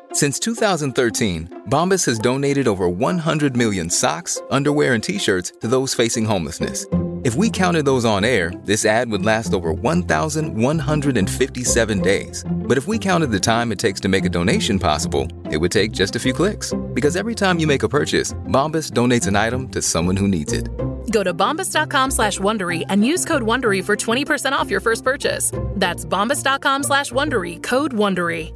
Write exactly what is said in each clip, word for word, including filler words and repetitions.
Since two thousand thirteen, Bombas has donated over one hundred million socks, underwear, and T-shirts to those facing homelessness. If we counted those on air, this ad would last over one thousand one hundred fifty-seven days. But if we counted the time it takes to make a donation possible, it would take just a few clicks. Because every time you make a purchase, Bombas donates an item to someone who needs it. Go to bombas.com slash Wondery and use code WONDERY for twenty percent off your first purchase. That's bombas.com slash Wondery, code WONDERY.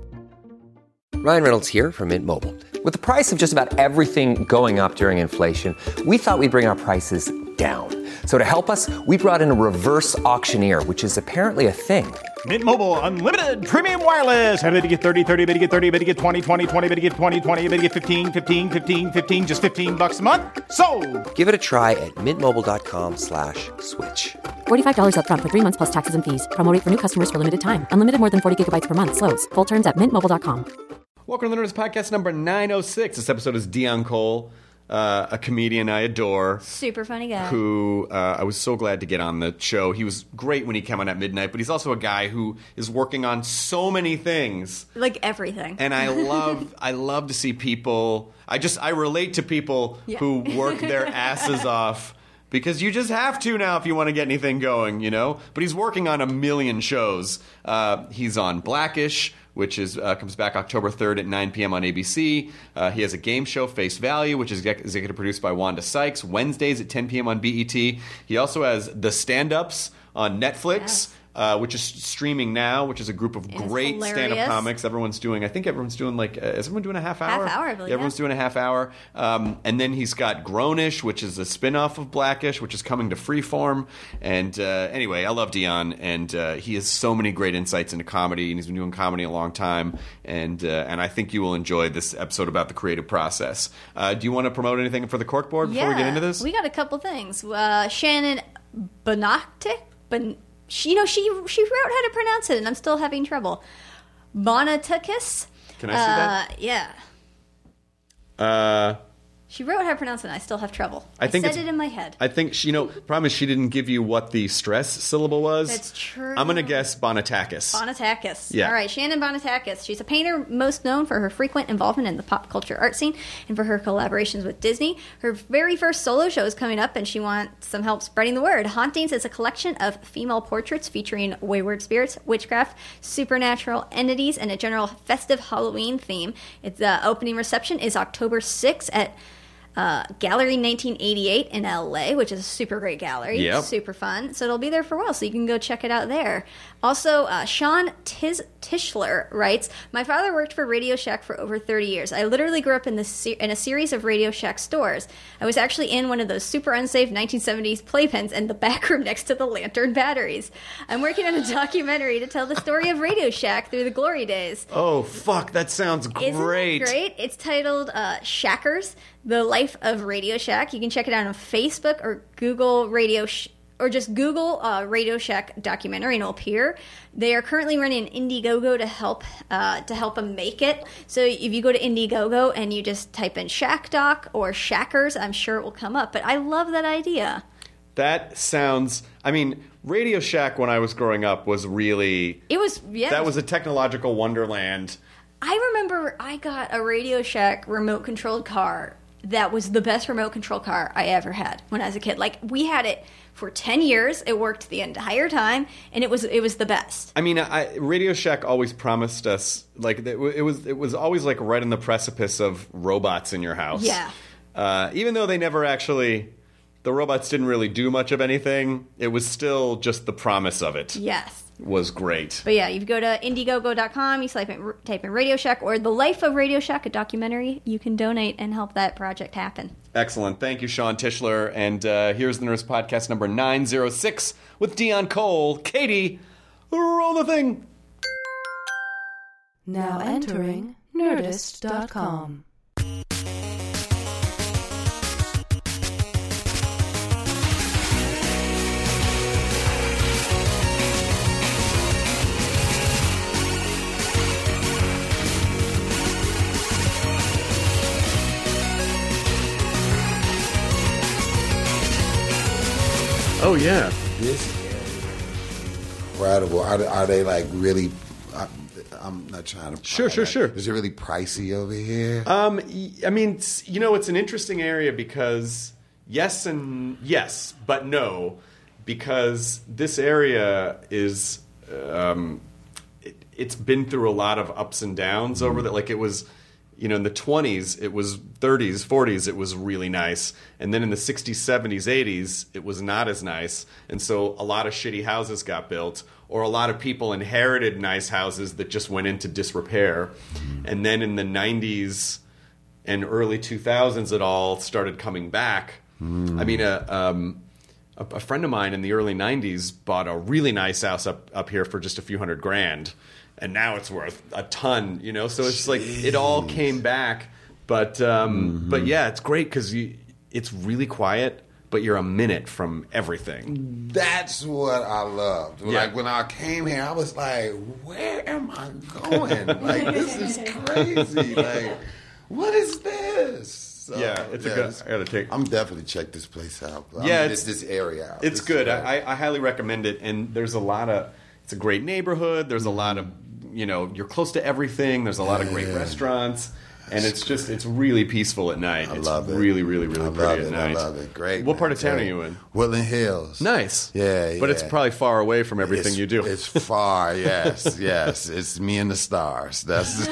Ryan Reynolds here from Mint Mobile. With the price of just about everything going up during inflation, we thought we'd bring our prices down. So to help us, we brought in a reverse auctioneer, which is apparently a thing. Mint Mobile Unlimited Premium Wireless. How to get thirty, thirty, how to get thirty, how to get twenty, twenty, twenty, how to get twenty, twenty, how to get fifteen, fifteen, fifteen, fifteen, just fifteen bucks a month? Sold! Give it a try at mintmobile.com slash switch. forty-five dollars up front for three months plus taxes and fees. Promo rate for new customers for limited time. Unlimited more than forty gigabytes per month. Slows full terms at mint mobile dot com. Welcome to the Nerdist Podcast number nine oh six. This episode is Deon Cole, uh, a comedian I adore. Super funny guy. Who uh, I was so glad to get on the show. He was great when he came on at midnight, but he's also a guy who is working on so many things. Like everything. And I love I love to see people, I just, I relate to people yeah. who work their asses off. Because you just have to now if you want to get anything going, you know? But he's working on a million shows. Uh, he's on Blackish, which is uh, comes back October third at nine p.m. on A B C. Uh, he has a game show, Face Value, which is executive produced by Wanda Sykes, Wednesdays at ten p.m. on B E T. He also has The Stand-Ups on Netflix. Yes. Uh, which is streaming now, which is a group of it's great hilarious. stand-up comics. Everyone's doing, I think everyone's doing like, uh, is everyone doing a half hour? Half hour, I believe. Yeah, everyone's yeah. doing a half hour. Um, and then he's got Grownish, which is a spin-off of Blackish, which is coming to Freeform. And uh, anyway, I love Deon, and uh, he has so many great insights into comedy, and he's been doing comedy a long time. And uh, and I think you will enjoy this episode about the creative process. Uh, do you want to promote anything for the Corkboard before yeah, we get into this? We got a couple things. Uh, Shannon Bonactic, Bon- She, you know, she she wrote how to pronounce it, and I'm still having trouble. Bonatukis. Can I see uh, that? Yeah. Uh, she wrote how to pronounce it, and I still have trouble. I, I think said it in my head. I think, she, you know, problem is she didn't give you what the stress syllable was. That's true. I'm going to guess Bonatakis. Bonatakis. Yeah. All right, Shannon Bonatakis. She's a painter most known for her frequent involvement in the pop culture art scene and for her collaborations with Disney. Her very first solo show is coming up, and she wants some help spreading the word. Hauntings is a collection of female portraits featuring wayward spirits, witchcraft, supernatural entities, and a general festive Halloween theme. Its uh, opening reception is October sixth at Uh, Gallery nineteen eighty-eight in L A, which is a super great gallery. Yep. Super fun. So it'll be there for a while, so you can go check it out there. Also, uh, Sean Tiz- Tischler writes, my father worked for Radio Shack for over thirty years. I literally grew up in, the se- in a series of Radio Shack stores. I was actually in one of those super unsafe nineteen seventies playpens in the back room next to the Lantern batteries. I'm working on a documentary to tell the story of Radio Shack through the glory days. Oh, fuck, that sounds great. Isn't it great? It's titled uh, Shackers, The Life of Radio Shack. You can check it out on Facebook or Google Radio Sh- or just Google uh, Radio Shack documentary and it'll appear. They are currently running Indiegogo to help uh, to help them make it. So if you go to Indiegogo and you just type in Shack Doc or Shackers, I'm sure it will come up. But I love that idea. That sounds, I mean, Radio Shack when I was growing up was really... It was, yeah. That was a technological wonderland. I remember I got a Radio Shack remote-controlled car that was the best remote-control car I ever had when I was a kid. Like, we had it for ten years. It worked the entire time, and it was it was the best. I mean, I, Radio Shack always promised us, like, it was it was always, like, right on the precipice of robots in your house. Yeah. Uh, even though they never actually... The robots didn't really do much of anything. It was still just the promise of it. Yes. Was great. But yeah, you go to Indiegogo dot com, you type in, type in Radio Shack or The Life of Radio Shack, a documentary. You can donate and help that project happen. Excellent. Thank you, Sean Tischler. And uh, here's the Nerdist Podcast number nine oh six with Deon Cole. Katie, roll the thing. Now entering Nerdist dot com. Oh, yeah. This is incredible. Are they, are they like really... Uh, I'm not trying to. Sure, sure, that. sure. Is it really pricey over here? Um, I mean, you know, it's an interesting area because yes and yes, but no, because this area is, um, it, it's been through a lot of ups and downs mm-hmm. over that. Like it was, you know, in the twenties, it was thirties, forties, it was really nice. And then in the sixties, seventies, eighties, it was not as nice. And so a lot of shitty houses got built, or a lot of people inherited nice houses that just went into disrepair. Mm-hmm. And then in the nineties and early two thousands, it all started coming back. Mm. I mean, a, um, a, a friend of mine in the early nineties bought a really nice house up, up here for just a few hundred grand. And now it's worth a ton, you know? So it's Jeez. like it all came back. But um, mm-hmm. but yeah, it's great because it's really quiet, but you're a minute from everything. That's what I loved. Yeah. Like when I came here, I was like, where am I going? Like, this is crazy. Like, what is this? So, yeah, it's yeah, a good. I gotta take. I'm definitely check this place out. Yeah, I mean, it's this area out. It's this good. I, I highly recommend it. And there's a lot of. It's a great neighborhood. There's a lot of. You know, you're close to everything. There's a lot of great yeah. restaurants, and it's just it's really peaceful at night. I it's love it. Really, really, really I pretty love at it. night. I love it. Great. What man. part of town Great. are you in? Woodland Hills. Nice. Yeah, but yeah. it's probably far away from everything it's, you do. It's far. Yes, yes. It's me and the stars. That's.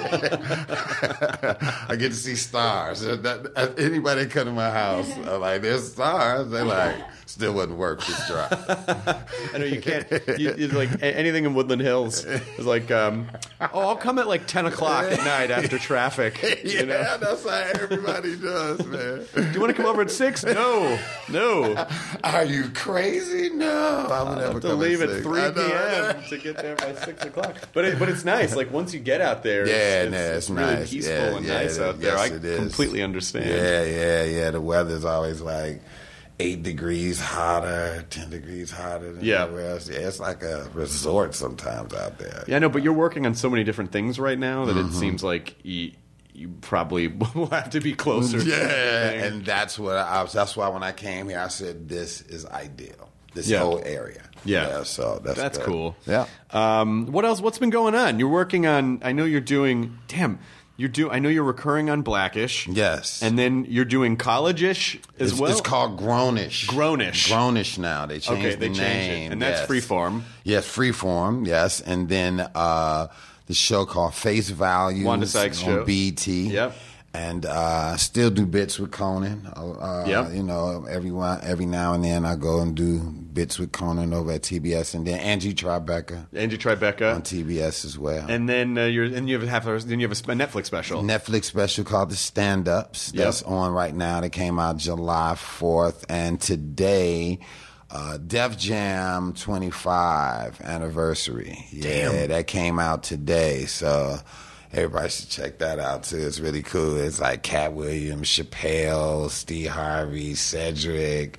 I get to see stars. That, anybody come to my house, I'm like, there's stars. They're like, still wouldn't work this drive. I know you can't. You, it's like anything in Woodland Hills is like, um, oh, I'll come at like ten o'clock at night after traffic. Yeah, you know? That's how everybody does, man. Do you want to come over at six? No, no. Are you crazy? No, I would never have to come leave at, at three p.m. to get there by six o'clock. But it, but it's nice. Like once you get out there, yeah, it's, no, it's, it's it's really nice. peaceful yeah, and yeah, nice it, out there. yes, I it is. completely understand. Yeah, yeah, yeah. The weather's always like eight degrees hotter, ten degrees hotter than yeah. everywhere else. Yeah, it's like a resort sometimes out there. Yeah, I know, but you're working on so many different things right now that mm-hmm. it seems like you, you probably will have to be closer. Yeah, to and that's what I was. That's why when I came here, I said this is ideal. This yeah. whole area. Yeah, yeah so that's that's good. cool. Yeah. Um, what else? What's been going on? You're working on. I know you're doing. Damn. You do. I know you're recurring on Blackish. Yes. And then you're doing College-ish as it's, well? It's called Grownish. Grownish. Grownish now. They changed okay, the they name. Changed it. And that's yes. Freeform. Yes, Freeform, yes. And then uh, the show called Face Value Wanda Sykes on show. B E T. Yep. And uh, still do bits with Conan. Uh, yep. You know, every, every now and then I go and do bits with Conan over at T B S. And then Angie Tribeca. Angie Tribeca. On T B S as well. And then uh, you're and you have a, then you have a Netflix special. Netflix special called The Stand-Ups. Yep. That's on right now. That came out July fourth. And today... Uh, Def Jam twenty-five anniversary. Yeah, Damn. That came out today. So everybody should check that out too. It's really cool. It's like Cat Williams, Chappelle, Steve Harvey, Cedric,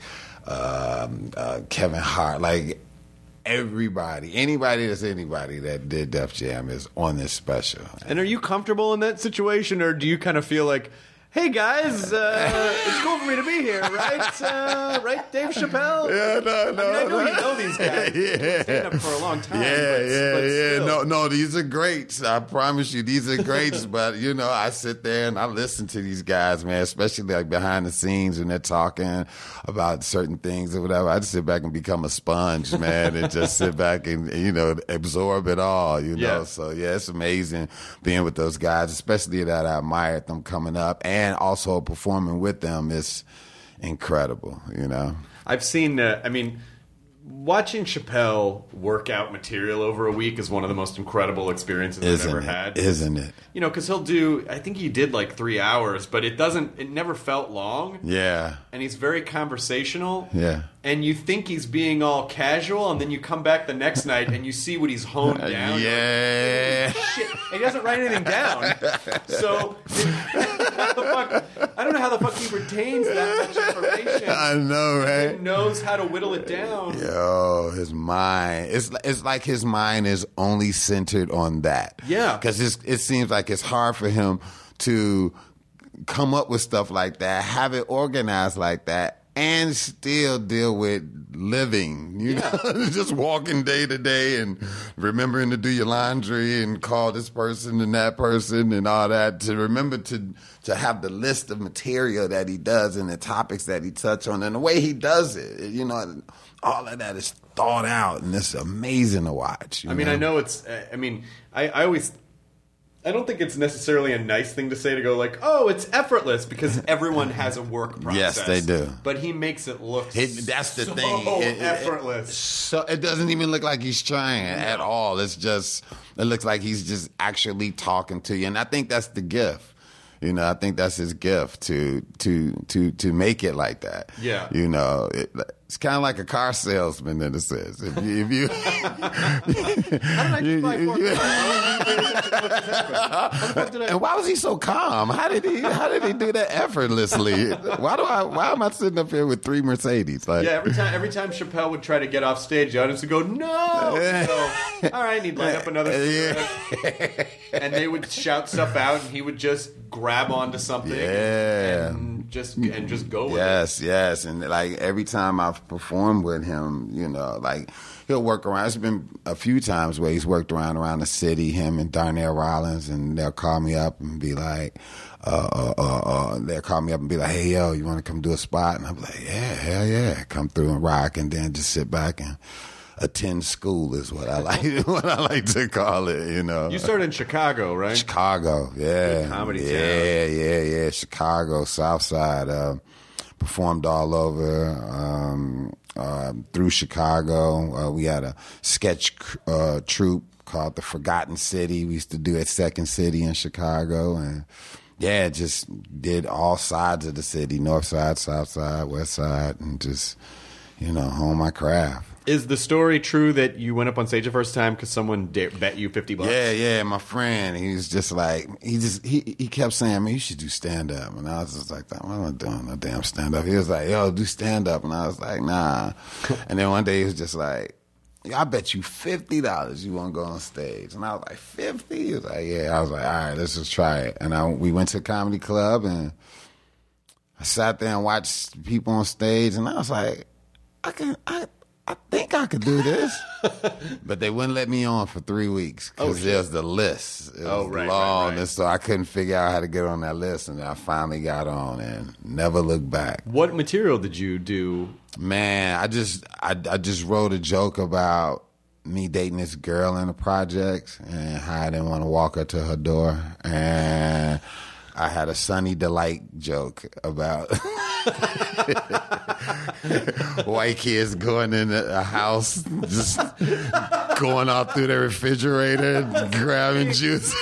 um, uh, Kevin Hart. Like everybody, anybody that's anybody that did Def Jam is on this special. And are you comfortable in that situation, or do you kind of feel like, hey guys, uh, it's cool for me to be here, right? Uh, right, Dave Chappelle? Yeah, no, no. I mean, I know no. you know these guys. yeah. Stand up for a long time. Yeah, but, yeah, but yeah. still. No, no, these are greats. I promise you, these are greats. But you know, I sit there and I listen to these guys, man, especially like behind the scenes when they're talking about certain things or whatever. I just sit back and become a sponge, man, and just sit back and you know absorb it all. You know, yeah. so yeah, it's amazing being with those guys, especially that I admired them coming up and also performing with them is incredible, you know. I've seen, uh, I mean, watching Chappelle work out material over a week is one of the most incredible experiences Isn't I've ever it? had. Isn't it? You know, because he'll do, I think he did like three hours, but it doesn't, it never felt long. Yeah. And he's very conversational. Yeah. And you think he's being all casual, and then you come back the next night and you see what he's honed down. Yeah. Like, shit. And he doesn't write anything down. So, how the fuck, I don't know how the fuck he retains that much information. I know, right? He knows how to whittle it down. Yo, his mind. It's, it's like his mind is only centered on that. Yeah. Because it seems like it's hard for him to come up with stuff like that, have it organized like that, and still deal with living, you yeah. know, just walking day to day and remembering to do your laundry and call this person and that person and all that, to remember to to have the list of material that he does and the topics that he touch on and the way he does it, you know, all of that is thought out and it's amazing to watch. I mean, know? I know it's, I mean, I, I always... I don't think it's necessarily a nice thing to say to go like, oh, it's effortless, because everyone has a work process. Yes, they do. But he makes it look it, that's the so thing. It, effortless. It, so it doesn't even look like he's trying no. at all. It's just, it looks like he's just actually talking to you. And I think that's the gift. You know, I think that's his gift to to to to make it like that. Yeah. You know, it, it's kind of like a car salesman in a sense. If you, if you, How did I you, you, you and why was he so calm? How did he How did he do that effortlessly? Why do I Why am I sitting up here with three Mercedes? Like, yeah, every time every time Chappelle would try to get off stage, the audience would go, no. So, all right, he'd light up another cigarette, and they would shout stuff out, and he would just grab onto something, yeah. and just and just go with yes, it. Yes, yes, and like every time I've performed with him, you know, like he'll work around. It's been a few times where he's worked around around the city, him and Darnell Rollins, and they'll call me up and be like, uh, uh, uh, uh, they'll call me up and be like, hey, yo, you want to come do a spot? And I'm like, yeah, hell yeah, come through and rock, and then just sit back and attend school is what I like what I like to call it, you know. You started in Chicago, right? Chicago, yeah. Good comedy yeah, town. Yeah, yeah, yeah. Chicago, South Side. Uh, performed all over, um, uh, through Chicago. Uh, we had a sketch uh, troupe called The Forgotten City. We used to do at Second City in Chicago. And yeah, just did all sides of the city, north side, south side, west side, and just, you know, hone my craft. Is the story true that you went up on stage the first time because someone da- bet you fifty bucks? Yeah, yeah. My friend, he was just like, he just he he kept saying, man, you should do stand up, and I was just like, what am I doing? No damn stand up. He was like, yo, do stand up, and I was like, nah. And then one day he was just like, I bet you fifty dollars you want to go on stage, and I was like, fifty? He was like, yeah. I was like, all right, let's just try it. And I we went to a comedy club, and I sat there and watched people on stage, and I was like, I can I. I think I could do this. But they wouldn't let me on for three weeks because oh, there's the list. It oh, was right, long, right, right. And so I couldn't figure out how to get on that list. And I finally got on and never looked back. What material did you do? Man, I just I, I just wrote a joke about me dating this girl in the projects and how I didn't want to walk her to her door. And I had a Sunny Delight joke about white kids going in a house, just going out through the refrigerator, grabbing juice.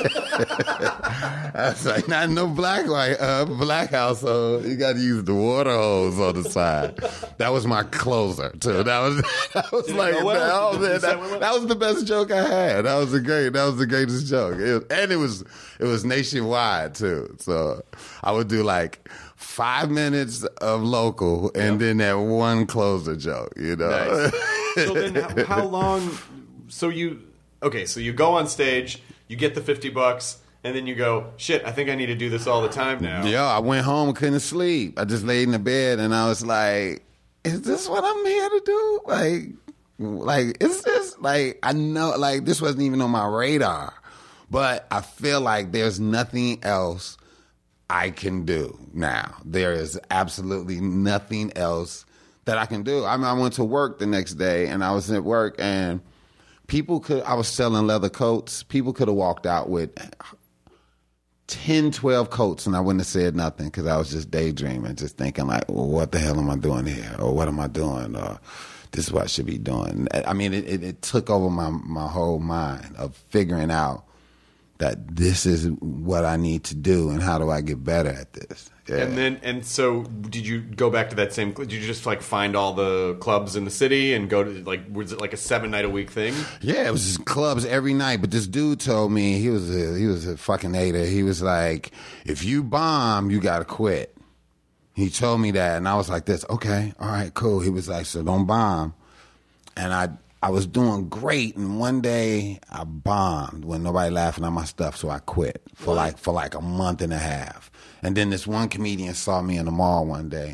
I was like, not no black white uh, black household. You got to use the water hose on the side. That was my closer too. That was that was like that, well? oh, man, that, that was the best joke I had. That was the great. That was the greatest joke, it was, and it was it was nationwide too. So I would do like five minutes of local and yep. then that one closer joke, you know. Nice. So then how, how long, so you, okay, so you go on stage, you get the fifty bucks, and then you go, shit, I think I need to do this all the time now. Yo, I went home and couldn't sleep. I just laid in the bed and I was like, is this what I'm here to do? Like, like, is this, like, I know, like, this wasn't even on my radar. But I feel like there's nothing else I can do now. There is absolutely nothing else that I can do. I mean, I went to work the next day, and I was at work, and people could, I was selling leather coats. People could have walked out with ten, twelve coats, and I wouldn't have said nothing because I was just daydreaming, just thinking like, well, what the hell am I doing here? Or what am I doing? Or this is what I should be doing. I mean, it, it, it took over my, my whole mind of figuring out that this is what I need to do and how do I get better at this. Yeah. And then, and so did you go back to that same, did you just like find all the clubs in the city and go to like, was it like a seven night a week thing? Yeah, it was just clubs every night. But this dude told me, he was a, he was a fucking hater. He was like, if you bomb, you got to quit. He told me that. And I was like this, okay, all right, cool. He was like, so don't bomb. And I, I was doing great, and one day I bombed when nobody laughing at my stuff, so I quit for like for like a month and a half. And then this one comedian saw me in the mall one day,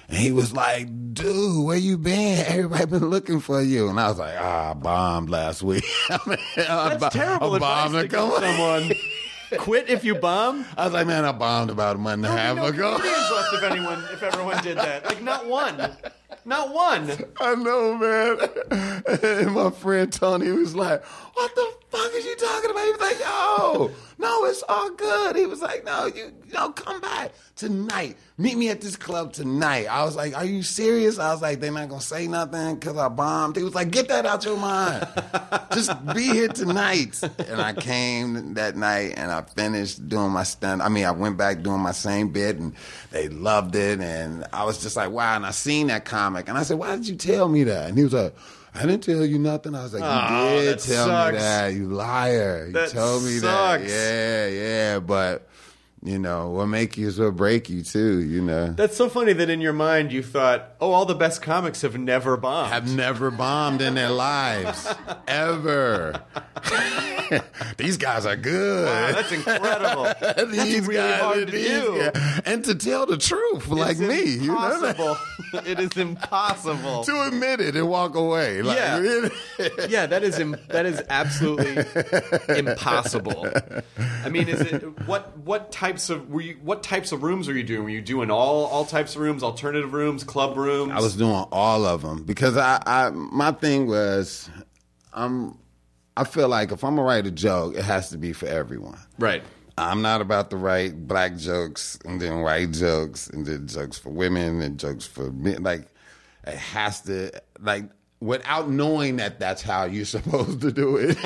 And he was like, dude, where you been? Everybody been looking for you. And I was like, ah, I bombed last week. I mean, That's I, terrible I advice bombed to give someone. Quit if you bomb? I was like, man, I bombed about a month and a half no ago. comedians left if anyone, if everyone did that. Like, not one. Not one. I know, man. And my friend Tony was like, what the fuck is you talking about? He was like, yo, no, it's all good. He was like, no, you, no, come back tonight. Meet me at this club tonight. I was like, are you serious? I was like, they're not going to say nothing because I bombed. He was like, get that out your mind. Just be here tonight. And I came that night and I finished doing my stand. I mean, I went back doing my same bit and they loved it. And I was just like, wow. And I seen that comic. And I said, why did you tell me that? And he was like, I didn't tell you nothing. I was like, you oh, did tell sucks. me that, you liar. You that told me sucks. that. Yeah, yeah. But, you know, what make you is what break you, too, you know. That's so funny that in your mind you thought, oh, all the best comics have never bombed. Have never bombed in their lives. Ever. These guys are good. Wow, that's incredible. That's These really guys, hard to these do. guys. And to tell the truth, like It's me. You know that? impossible. It is impossible. To admit it and walk away. Like, Yeah. Yeah, that is Im- that is absolutely impossible. I mean, is it what what types of were you what types of rooms were you doing? Were you doing all all types of rooms, alternative rooms, club rooms? I was doing all of them because I, I my thing was I'm I feel like if I'm gonna write a joke, it has to be for everyone. Right. I'm not about to write black jokes and then white jokes and then jokes for women and jokes for men. Like, it has to, like, without knowing that that's how you're supposed to do it.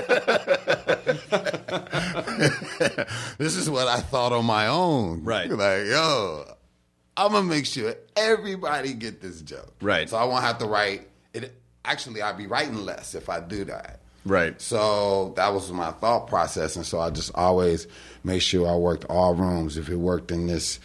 This is what I thought on my own. Right. Like, yo, I'm going to make sure everybody get this joke. Right. So I won't have to write it. Actually, I'll be writing less if I do that. Right. So that was my thought process. And so I just always made sure I worked all rooms. If it worked in this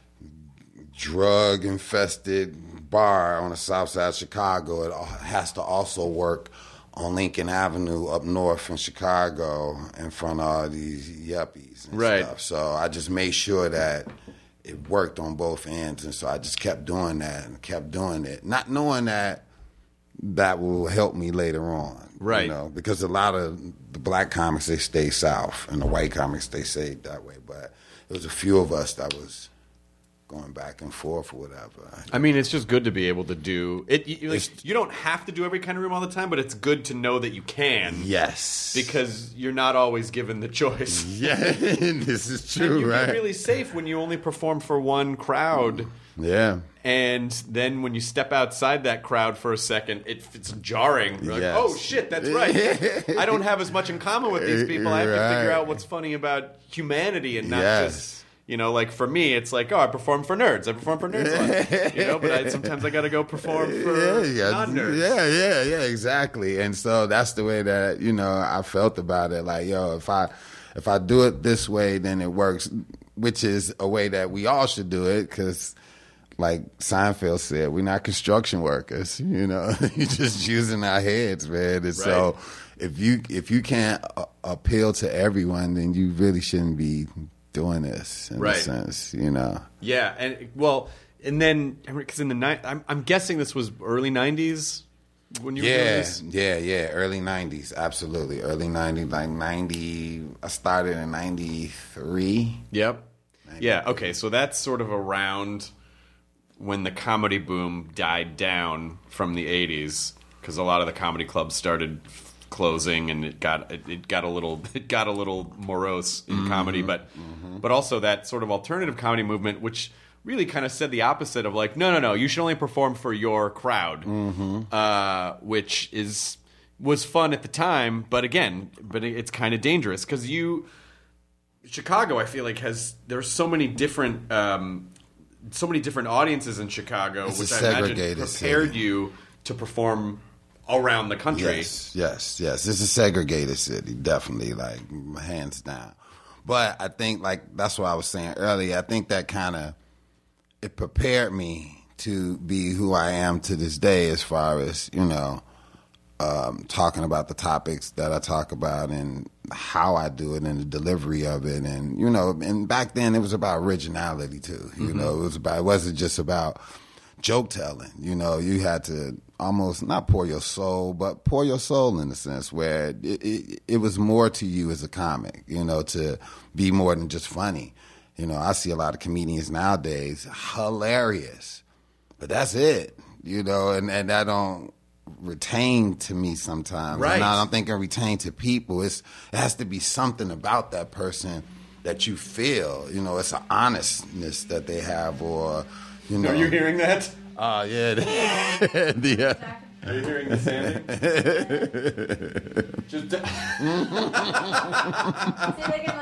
drug-infested bar on the south side of Chicago, it has to also work on Lincoln Avenue up north in Chicago in front of all these yuppies and right. stuff. So I just made sure that it worked on both ends. And so I just kept doing that and kept doing it, not knowing that that will help me later on. Right. You know, because a lot of the black comics, they stay south, and the white comics, they stay that way. But there was a few of us that was going back and forth or whatever. I mean, it's just good to be able to do it. You, like, you don't have to do every kind of room all the time, but it's good to know that you can. Yes. Because you're not always given the choice. Yeah, this is true, and you right? get really safe when you only perform for one crowd. Yeah. And then when you step outside that crowd for a second, it, it's jarring. You're like, Yes. oh, shit, that's right. I don't have as much in common with these people. I have to figure Right. out what's funny about humanity and not Yes. just, you know, like for me, it's like, oh, I perform for nerds. I perform for nerds. a lot. You know, but I, sometimes I got to go perform for yeah, yeah, non-nerds. yeah, yeah, yeah, exactly. And so that's the way that, you know, I felt about it. Like, yo, if I if I do it this way, then it works, which is a way that we all should do it because, like Seinfeld said, we're not construction workers. You know, you're just using our heads, man. And right. So if you if you can't uh, appeal to everyone, then you really shouldn't be doing this in right. a sense, you know. Yeah, and well, and then because in the night, I'm, I'm guessing this was early nineties when you yeah, were doing this. Yeah, yeah, early nineties, absolutely, early nineties, like ninety. I started in ninety-three. Yep. Yeah. Okay, so that's sort of around when the comedy boom died down from the eighties, because a lot of the comedy clubs started closing, and it got it, it got a little it got a little morose in mm-hmm. comedy, but mm-hmm. but also that sort of alternative comedy movement, which really kind of said the opposite of like, no, no, no, you should only perform for your crowd, mm-hmm. uh, which is was fun at the time, but again, but it's kind of dangerous because you Chicago, I feel like has there's so many different. Um, so many different audiences in Chicago, it's which I imagine prepared city. you to perform around the country. Yes, yes, yes. It's a segregated city, definitely, like, hands down. But I think, like, that's what I was saying earlier, I think that kind of, it prepared me to be who I am to this day as far as, you know, um, talking about the topics that I talk about and how I do it and the delivery of it. And, you know, and back then it was about originality too. You mm-hmm. know, it was about, it wasn't just about joke telling. You know, you had to almost not pour your soul, but pour your soul in a sense where it, it, it was more to you as a comic, you know, to be more than just funny. You know, I see a lot of comedians nowadays, hilarious, but that's it, you know, and, and that don't retain to me sometimes. Right. And I don't think I retain to people. It's, it has to be something about that person that you feel, you know, it's an honestness that they have, or, you know. Are you hearing that? Oh, uh, yeah. the, uh, Are you hearing the sanding? Just d- See if I can,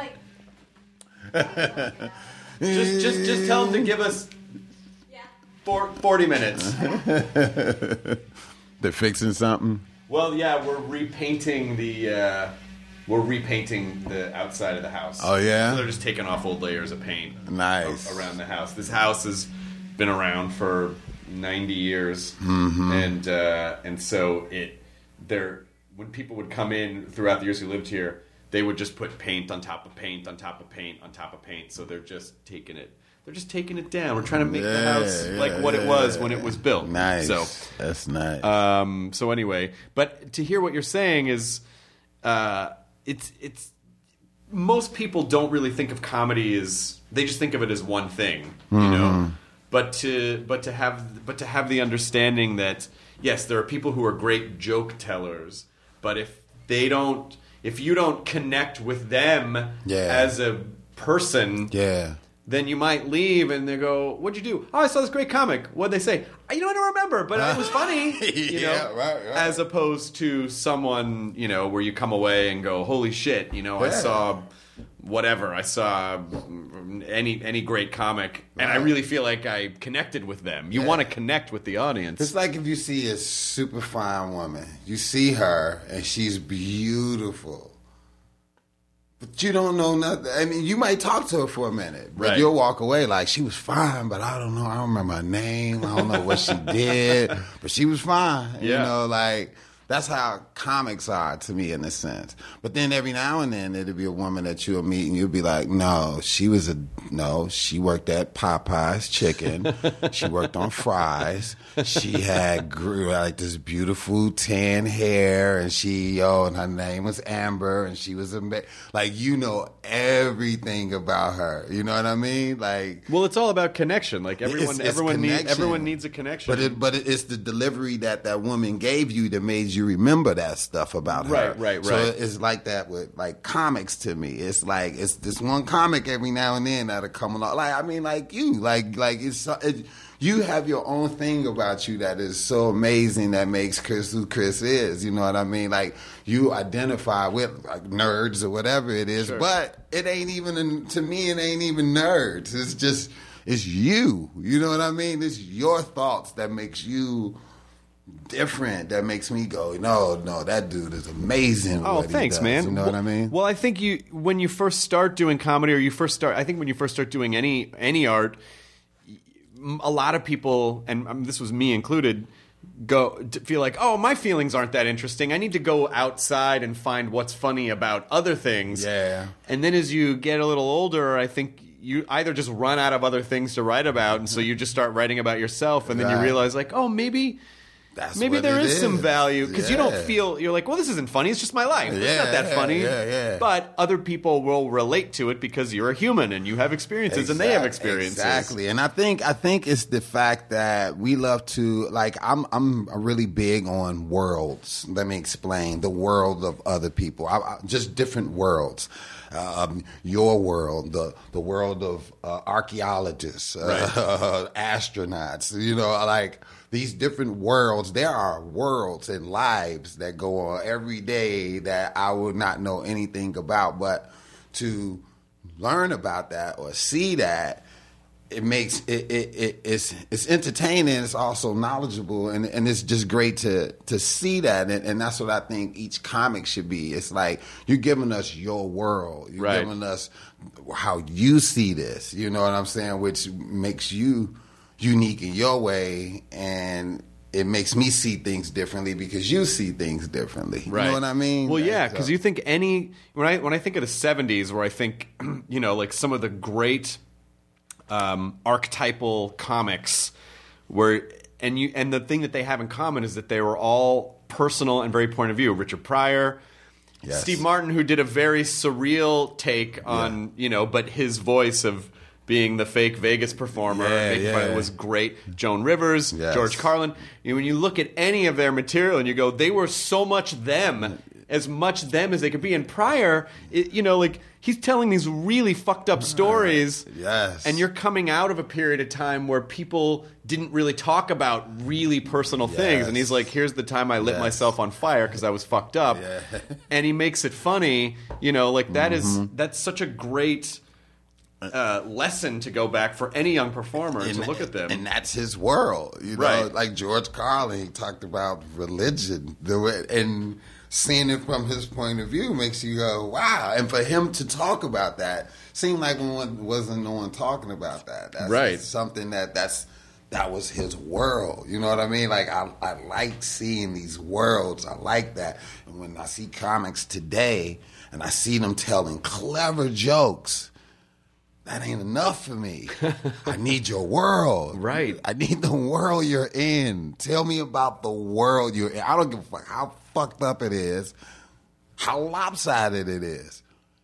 like... just, just, just tell them to give us Yeah. four, forty minutes. They're fixing something? Well, yeah, we're repainting the... Uh, we're repainting the outside of the house. Oh, yeah? So they're just taking off old layers of paint. Nice. a- around the house. This house has been around for ninety years, mm-hmm. and uh, and so it there when people would come in throughout the years who lived here, they would just put paint on top of paint on top of paint on top of paint. So they're just taking it. They're just taking it down. We're trying to make yeah, the house yeah, like what yeah. it was when it was built. Nice. So that's nice. um, so anyway, but to hear what you're saying is, uh, it's it's most people don't really think of comedy as they just think of it as one thing, you mm-hmm. know. But to but to have but to have the understanding that yes, there are people who are great joke tellers, but if they don't, if you don't connect with them yeah. as a person, yeah. then you might leave and they go, "What'd you do?" "Oh, I saw this great comic." What'd they say? "You know, I don't remember, but it was funny." You yeah, know, right, right. As opposed to someone, you know, where you come away and go, "Holy shit!" You know, yeah. I saw whatever. I saw any any great comic, and I really feel like I connected with them. You Yeah. want to connect with the audience. It's like if you see a super fine woman, you see her and she's beautiful, but you don't know nothing. I mean, you might talk to her for a minute, but Right. you'll walk away like she was fine, but I don't know. I don't remember her name. I don't know what she did, but she was fine. You Yeah. know, like that's how comics are to me in a sense. But then every now and then it'll be a woman that you'll meet and you'll be like, no, she was a no. She worked at Popeye's Chicken. She worked on fries. She had grew like this beautiful tan hair, and she oh, and her name was Amber, and she was a like you know everything about her. You know what I mean? Like, well, it's all about connection. Like everyone, It's- it's everyone needs connection. everyone needs a connection. but it, but it, it's the delivery that that woman gave you that made you remember that stuff about her. Right, right, So right. it's like that with like comics to me. It's like it's this one comic every now and then that'll come along. Like I mean, like you, like like it's it, you have your own thing about you that is so amazing that makes Chris who Chris is. You know what I mean? Like you identify with like nerds or whatever it is, Sure. but it ain't even to me. It ain't even nerds. It's just it's you. You know what I mean? It's your thoughts that makes you different, that makes me go, no, no, that dude is amazing. Oh, what he thanks, does. man. You know well, what I mean? Well, I think you when you first start doing comedy, or you first start, I think when you first start doing any any art, a lot of people, and um, this was me included, go to feel like, oh, my feelings aren't that interesting. I need to go outside and find what's funny about other things. Yeah. And then as you get a little older, I think you either just run out of other things to write about, and so you just start writing about yourself, and then you Right. realize, like, oh, maybe. That's Maybe what there it is, some value because you don't Yeah. feel you're like, well, this isn't funny. It's just my life. It's Yeah, not that yeah, funny. yeah, yeah. But other people will relate to it because you're a human and you have experiences and they have Exact- experiences. Exactly. And I think I think it's the fact that we love to like I'm I'm really big on worlds. Let me explain the world of other people. I, I, just different worlds. Um, your world, the the world of uh, archaeologists, uh, Right. astronauts. You know, like these different worlds. There are worlds and lives that go on every day that I would not know anything about, but to learn about that or see that, it makes it, it, it it's it's entertaining. It's also knowledgeable, and and it's just great to to see that, and, and that's what I think each comic should be. It's like you're giving us your world, you're Right. giving us how you see this. You know what I'm saying? Which makes you unique in your way, and it makes me see things differently because you see things differently. You know what I mean? Well, yeah, So- because you think any when I when I think of the seventies, where I think you know, like some of the great um, archetypal comics where and you and the thing that they have in common is that they were all personal and very point of view. Richard Pryor, yes. Steve Martin, who did a very surreal take on yeah. you know, but his voice of being the fake Vegas performer yeah, yeah. was great. Joan Rivers, yes. George Carlin. You know, when you look at any of their material and you go, they were so much them, as much them as they could be. And Pryor, it, you know, like he's telling these really fucked up stories. Yes. And you're coming out of a period of time where people didn't really talk about really personal yes. things. And he's like, here's the time I lit yes. myself on fire because I was fucked up. Yeah. And he makes it funny. You know, like that mm-hmm. is that's such a great uh, lesson to go back for any young performer and, to look at them. And that's his world. You know, right. like George Carlin, he talked about religion. The way, and seeing it from his point of view makes you go, wow. And for him to talk about that seemed like one, wasn't no one talking about that. That's right. something that that's that was his world. You know what I mean? Like I, I like seeing these worlds. I like that. And when I see comics today and I see them telling clever jokes, that ain't enough for me. I need your world. Right. I need the world you're in. Tell me about the world you're in. I don't give a fuck how fucked up it is, how lopsided it is.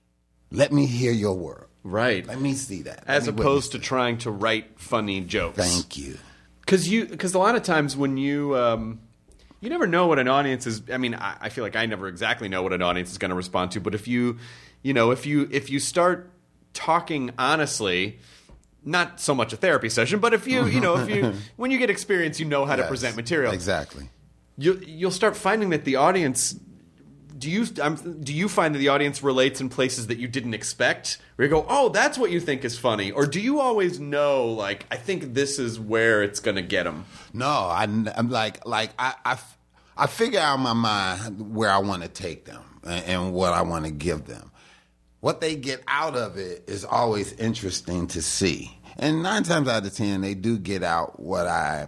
Let me hear your world. Right. Let me see that. As Let me opposed to that. trying to write funny jokes. Thank you. Because you, because a lot of times when you, um, you never know what an audience is. I mean, I, I feel like I never exactly know what an audience is going to respond to. But if you, you know, if you if you start talking honestly, not so much a therapy session, but if you, you know, if you, when you get experience, you know how yes, to present material. Exactly. You you'll start finding that the audience. Do you um, do you find that the audience relates in places that you didn't expect? Where you go, oh, that's what you think is funny, or do you always know, like, I think this is where it's going to get them? No, I, I'm like, like I, I, I figure out in my mind where I want to take them and, and what I want to give them. What they get out of it is always interesting to see, and nine times out of ten, they do get out what I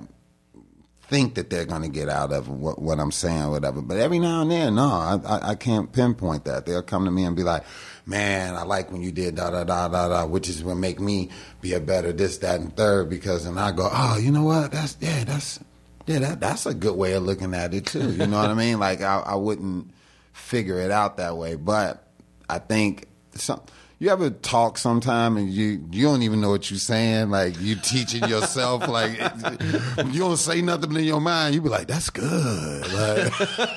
think that they're going to get out of what, what I'm saying or whatever. But every now and then, no, I, I, I can't pinpoint that. They'll come to me and be like, man, I like when you did da, da, da, da, da, which is what make me be a better this, that, and third, because, and I go, oh, you know what? That's, yeah, that's, yeah, that, that's a good way of looking at it too. You know what I mean? Like, I, I wouldn't figure it out that way. But I think some, you ever talk sometime and you you don't even know what you're saying? Like, you teaching yourself, like, you don't say nothing in your mind. You be like, that's good. Like,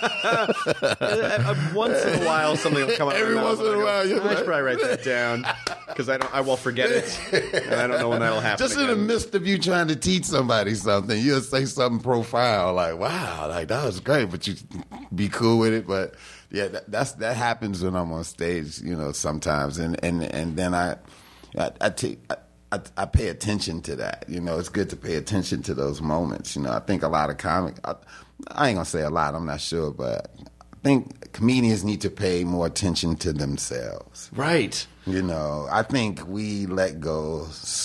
once in a while, something will come out. Every once in a while, I like, should probably write that down because I don't. I will forget it, and I don't know when that'll happen. Just in again. the midst of you trying to teach somebody something, you'll say something profound, like, wow, like, that was great, but you be cool with it. But yeah, that, that's that happens when I'm on stage, you know, sometimes, and and, and then I, I, I take. I, I, I pay attention to that. You know, it's good to pay attention to those moments. You know, I think a lot of comic, I, I ain't gonna say a lot, I'm not sure, but I think comedians need to pay more attention to themselves. Right. You know, I think we let go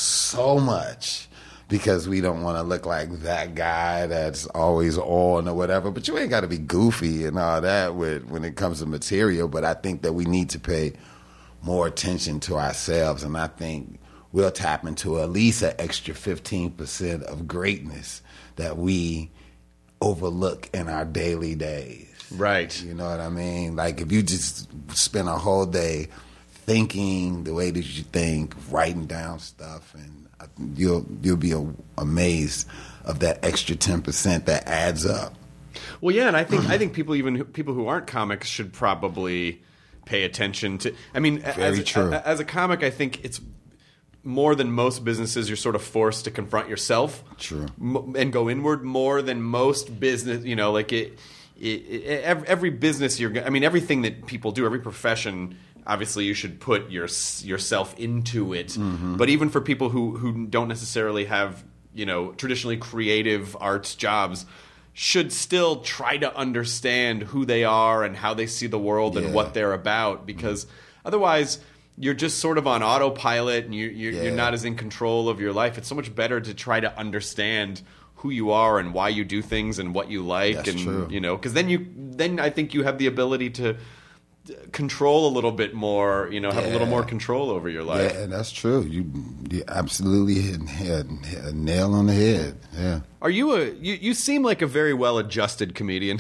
so much because we don't want to look like that guy that's always on or whatever. But you ain't got to be goofy and all that with when it comes to material. But I think that we need to pay more attention to ourselves, and I think we'll tap into at least an extra fifteen percent of greatness that we overlook in our daily days. Right. You know what I mean? Like, if you just spend a whole day thinking the way that you think, writing down stuff, and you'll you'll be amazed of that extra ten percent that adds up. Well, yeah, and I think I think people even people who aren't comics should probably pay attention to. I mean, Very as, true. A, as a comic, I think it's more than most businesses. You're sort of forced to confront yourself, True, m- and go inward more than most business. You know, like it. it, it every, every business you're. I mean, everything that people do, every profession. Obviously, you should put your yourself into it. Mm-hmm. But even for people who who don't necessarily have, you know, traditionally creative arts jobs, should still try to understand who they are and how they see the world yeah. and what they're about, because otherwise you're just sort of on autopilot and you, you're, yeah. you're not as in control of your life. It's so much better to try to understand who you are and why you do things and what you like. That's and true. You know, because then you then I think you have the ability to control a little bit more, you know, have Yeah. a little more control over your life. Yeah, that's true. You, you absolutely hit, hit, hit a nail on the head. Yeah. Are you a you, you seem like a very well-adjusted comedian.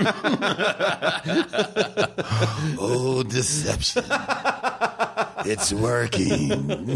Oh, deception. It's working.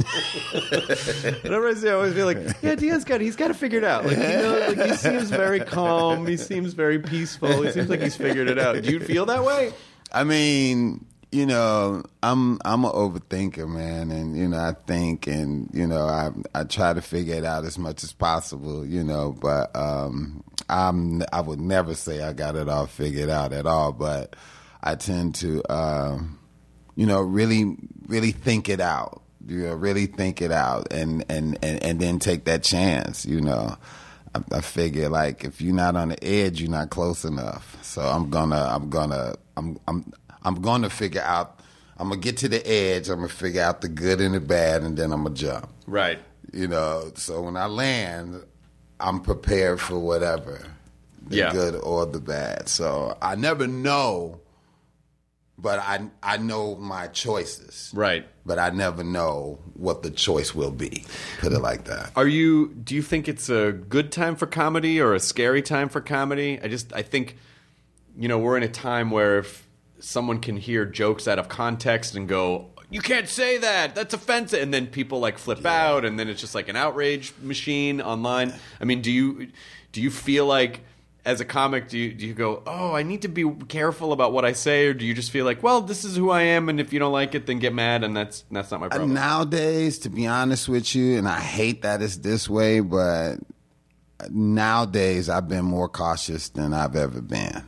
Whenever I see, I always feel like, yeah, Dion's got he's got it figured out. Like, you know, like he seems very calm. He seems very peaceful. He seems like he's figured it out. Do you feel that way? I mean, you know, I'm I'm an overthinker, man, and you know, I think, and you know, I I try to figure it out as much as possible, you know, but um, I'm I would never say I got it all figured out at all, but I tend to, um, you know, really really think it out, you know, really think it out, and and and, and then take that chance, you know. I, I figure like if you're not on the edge, you're not close enough. So I'm gonna, I'm gonna, I'm, I'm, I'm gonna figure out. I'm gonna get to the edge. I'm gonna figure out the good and the bad, and then I'm gonna jump. Right. You know. So when I land, I'm prepared for whatever, the Yeah. good or the bad. So I never know, but I I know my choices. Right. But I never know what the choice will be. Put it like that. Are you? Do you think it's a good time for comedy or a scary time for comedy? I just I think, you know, we're in a time where if someone can hear jokes out of context and go, "You can't say that. That's offensive," and then people like flip Yeah. out, and then it's just like an outrage machine online. I mean, do you do you feel like, as a comic, do you, do you go, oh, I need to be careful about what I say, or do you just feel like, well, this is who I am, and if you don't like it, then get mad, and that's that's not my problem? Nowadays, to be honest with you, and I hate that it's this way, but nowadays I've been more cautious than I've ever been,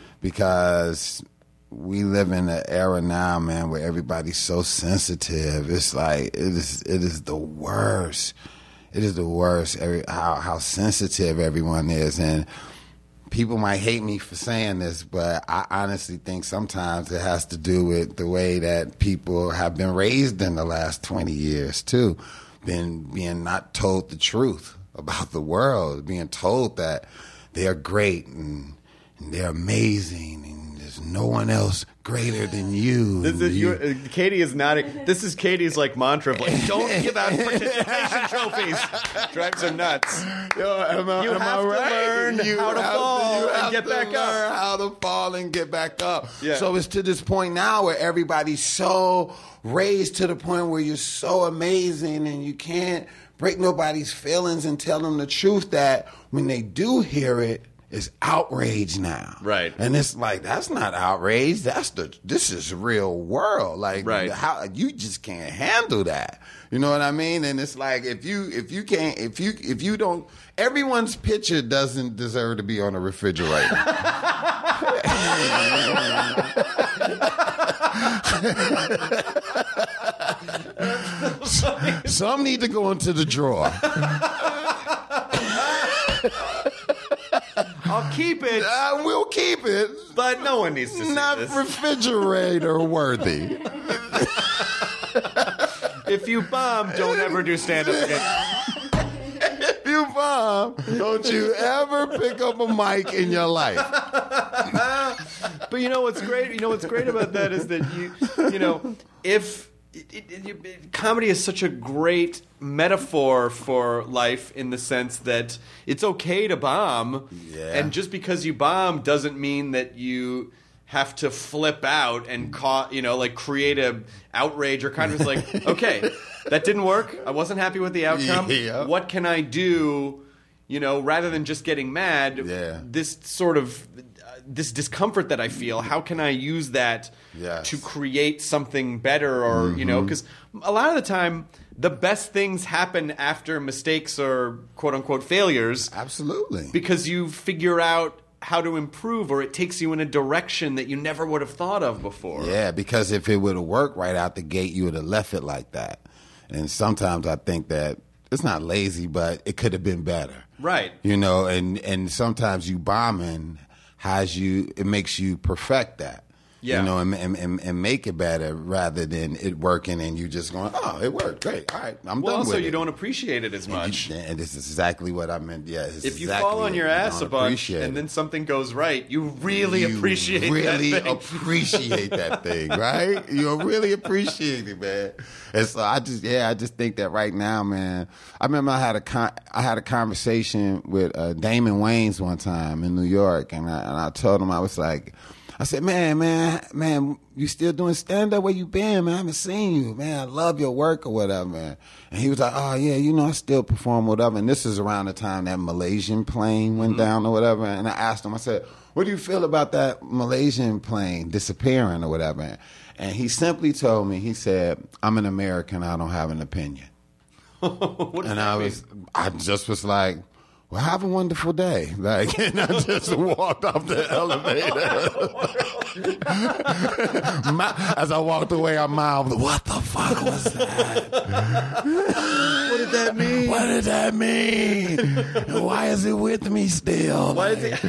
because we live in an era now, man, where everybody's so sensitive. It's like it is it is the worst. It is the worst. Every, how how sensitive everyone is, and people might hate me for saying this, but I honestly think sometimes it has to do with the way that people have been raised in the last twenty years, too. Been being not told the truth about the world, being told that they're great and, and they're amazing and there's no one else greater than you. This is, You- you, uh, Katie is not. This is Katie's like mantra of like, don't give out participation trophies. Drives her nuts. Yo, am I, You am have I to right? learn You how to have fall you and have get to back up. learn how to fall and get back up. Yeah. So it's to this point now where everybody's so raised to the point where you're so amazing and you can't break nobody's feelings and tell them the truth, that when they do hear it, it's outrage now. Right. And it's like, that's not outrage. That's the, this is real world. Like, Right. how, you just can't handle that. You know what I mean? And it's like, if you, if you can't, if you, if you don't, everyone's picture doesn't deserve to be on a refrigerator. Some need to go into the drawer. I'll keep it, I will keep it. but no one needs to see Not this. refrigerator worthy. If you bomb, don't ever do stand up again. If you bomb, don't you ever pick up a mic in your life. But you know what's great? You know what's great about that is that you, you know, if it, it, it, it- comedy is such a great metaphor for life in the sense that it's okay to bomb, Yeah. and just because you bomb doesn't mean that you have to flip out and ca- you know, like create a outrage or kind of it's like, okay, that didn't work. I wasn't happy with the outcome. Yeah. What can I do? You know, rather than just getting mad, Yeah. this sort of uh, this discomfort that I feel, how can I use that Yes. to create something better? Or, you know, because a lot of the time, the best things happen after mistakes or quote unquote failures Absolutely. because you figure out how to improve, or it takes you in a direction that you never would have thought of before. Yeah, because if it would have worked right out the gate, you would have left it like that. And sometimes I think that it's not lazy, but it could have been better. Right. You know, and, and sometimes you bombing has you, it makes you perfect that. Yeah. You know, and, and and make it better rather than it working and you just going, oh, it worked, great, all right, I'm well, done also, with it. you don't appreciate it as much. And, you, and this is exactly what I meant. Yeah, it's if you exactly fall on your it. ass You a don't bunch appreciate and it. then something goes right, you really You appreciate really that thing. appreciate that thing, right? You really appreciate it, man. And so I just, yeah, I just think that right now, man. I remember I had a con- I had a conversation with uh, Damon Wayans one time in New York, and I, and I told him, I was like, I said, man, man, man, you still doing stand up? Where you been, man? I haven't seen you, man. I love your work or whatever, man. And he was like, oh yeah, you know, I still perform whatever. And this is around the time that Malaysian plane went mm-hmm. down or whatever. And I asked him, I said, what do you feel about that Malaysian plane disappearing or whatever? And he simply told me, he said, I'm an American, I don't have an opinion. What does and that I mean? was, I just was like, well, have a wonderful day. Like, and I just walked off the elevator. My, as I walked away, I mouthed, what the fuck was that? What did that mean? What did that mean? Why is it with me still? Why like, is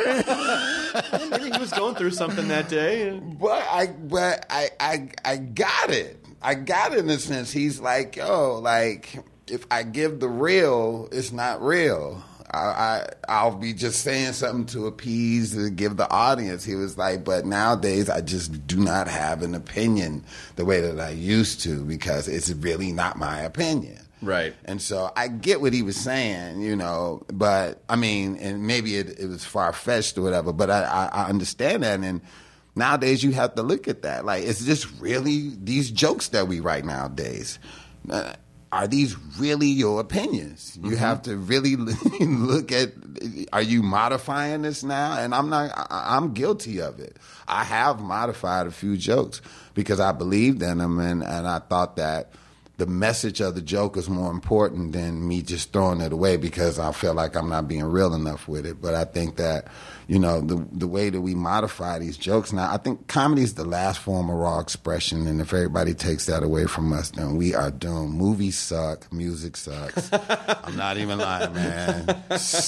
it? Maybe he was going through something that day. But I, but I, I, I got it. I got it in a sense. He's like, yo, like, if I give the real, it's not real. I, I, I'll be just saying something to appease to give the audience. He was like, but nowadays I just do not have an opinion the way that I used to because it's really not my opinion. Right. And so I get what he was saying, you know, but I mean, and maybe it, it was far-fetched or whatever, but I, I, I understand that. And nowadays you have to look at that. Like, it's just really these jokes that we write nowadays. Uh, Are these really your opinions? You mm-hmm. have to really look at, are you modifying this now? And I'm not, I, I'm guilty of it. I have modified a few jokes because I believed in them and, and I thought that the message of the joke is more important than me just throwing it away because I feel like I'm not being real enough with it. But I think that, you know, the the way that we modify these jokes now, I think comedy is the last form of raw expression. And if everybody takes that away from us, then we are doomed. Movies suck. Music sucks. I'm not even lying, man.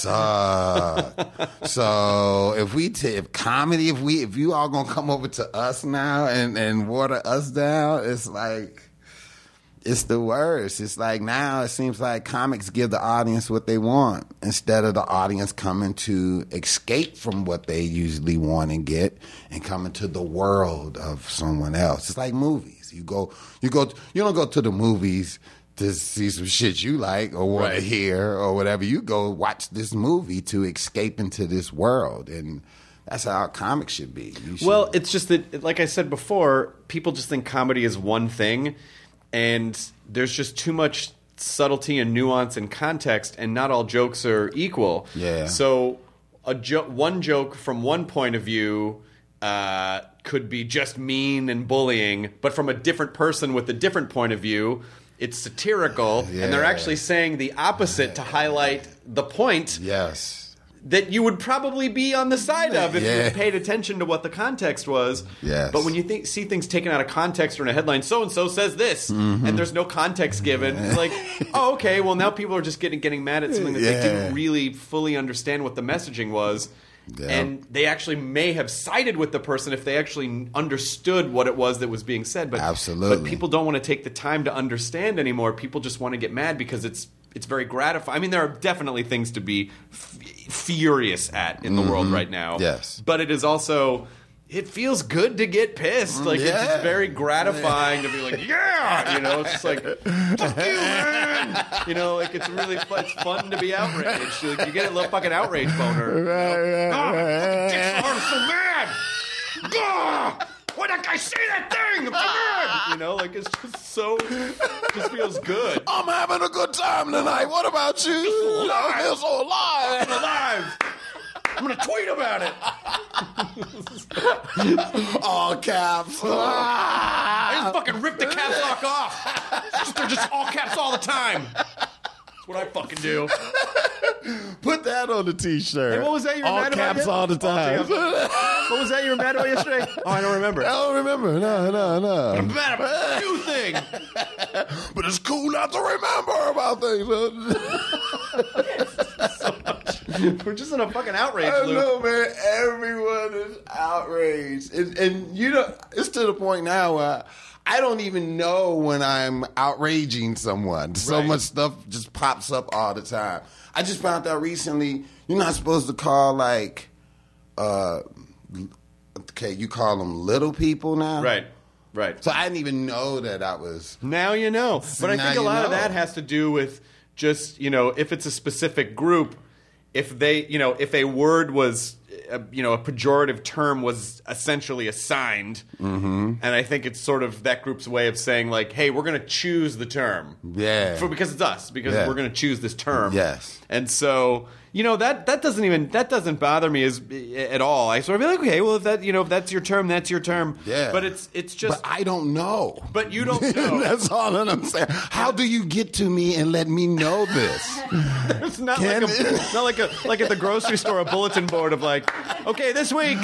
Suck. So if we, t- if comedy, if we, if you all gonna come over to us now and, and water us down, it's like, it's the worst. It's like now it seems like comics give the audience what they want instead of the audience coming to escape from what they usually want and get and come into the world of someone else. It's like movies. You go, you go, you don't go to the movies to see some shit you like or want right. to hear or whatever. You go watch this movie to escape into this world, and that's how comics should be. You should. Well, it's just that, like I said before, people just think comedy is one thing. And there's just too much subtlety and nuance and context, and not all jokes are equal. Yeah. So a jo- one joke from one point of view uh, could be just mean and bullying, but from a different person with a different point of view, it's satirical, yeah. and they're actually saying the opposite to highlight the point. Yes. That you would probably be on the side of if yeah. you had paid attention to what the context was. Yes. But when you think, see things taken out of context or in a headline, so-and-so says this, mm-hmm. and there's no context given, it's like, oh, okay, well, now people are just getting getting mad at something that yeah. they didn't really fully understand what the messaging was. Yeah. And they actually may have sided with the person if they actually understood what it was that was being said. But, Absolutely. But people don't want to take the time to understand anymore. People just want to get mad because it's it's very gratifying. I mean, there are definitely things to be f- furious at in the mm-hmm. world right now. Yes. But it is also, it feels good to get pissed. Like, yeah. it's just very gratifying to be like, yeah! You know, it's just like, fuck you, man! You know, like, it's really fun. It's fun to be outraged. Like, you get a little fucking outrage boner. Right, right, God, right. fucking dick so hard, I'm so mad! God! Why'd that guy say that thing? I'm so mad! You know, like, it's just so, it just feels good. I'm having a good time tonight. What about you? I feel so alive. I'm alive! I'm gonna tweet about it. All caps. I just fucking ripped the caps lock off. Just, they're just all caps all the time. That's what I fucking do. Put that on the t-shirt. Hey, what was that you were all mad about? caps All all the time. What was that you were mad about yesterday? Oh, I don't remember. I don't remember. No, no, no. I'm mad about a new thing. But it's cool not to remember about things. So much. We're just in a fucking outrage I loop. know, man. Everyone is outraged. And, and you know, it's to the point now where I don't even know when I'm outraging someone. So Right. much stuff just pops up all the time. I just found out recently, you're not supposed to call, like, uh, okay, you call them little people now? Right, right. So I didn't even know that I was... Now you know. But I now think a you lot of know. that has to do with just, you know, if it's a specific group, if they, you know, if a word was, a, you know, a pejorative term was essentially assigned, Mm-hmm. and I think it's sort of that group's way of saying, like, hey, we're going to choose the term. Yeah. For, because it's us, because Yeah. we're going to choose this term. Yes. And so, you know, that that doesn't even, that doesn't bother me as at all. I sort of be like, okay, well, if that, you know, if that's your term, that's your term. Yeah. But it's it's just, But I don't know. but you don't know. That's all that I'm saying. How do you get to me and let me know this? It's not Can like a, it? not like a like at the grocery store, a bulletin board of like, okay, this week,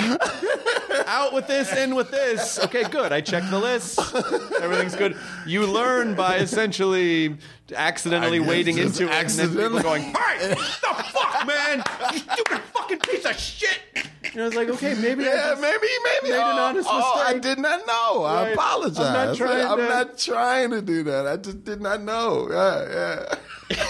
out with this, in with this. Okay, good. I checked the list. Everything's good. You learn by essentially accidentally I guess wading just into it, and then people accidentally. going, "Hey, the fuck, man! You stupid fucking piece of shit!" And I was like, okay, maybe I Yeah, just maybe, maybe. made an oh, honest oh, I mistake. did not know. I Right. apologize. I'm not trying I'm to- not trying to do that. I just did not know. Yeah, yeah.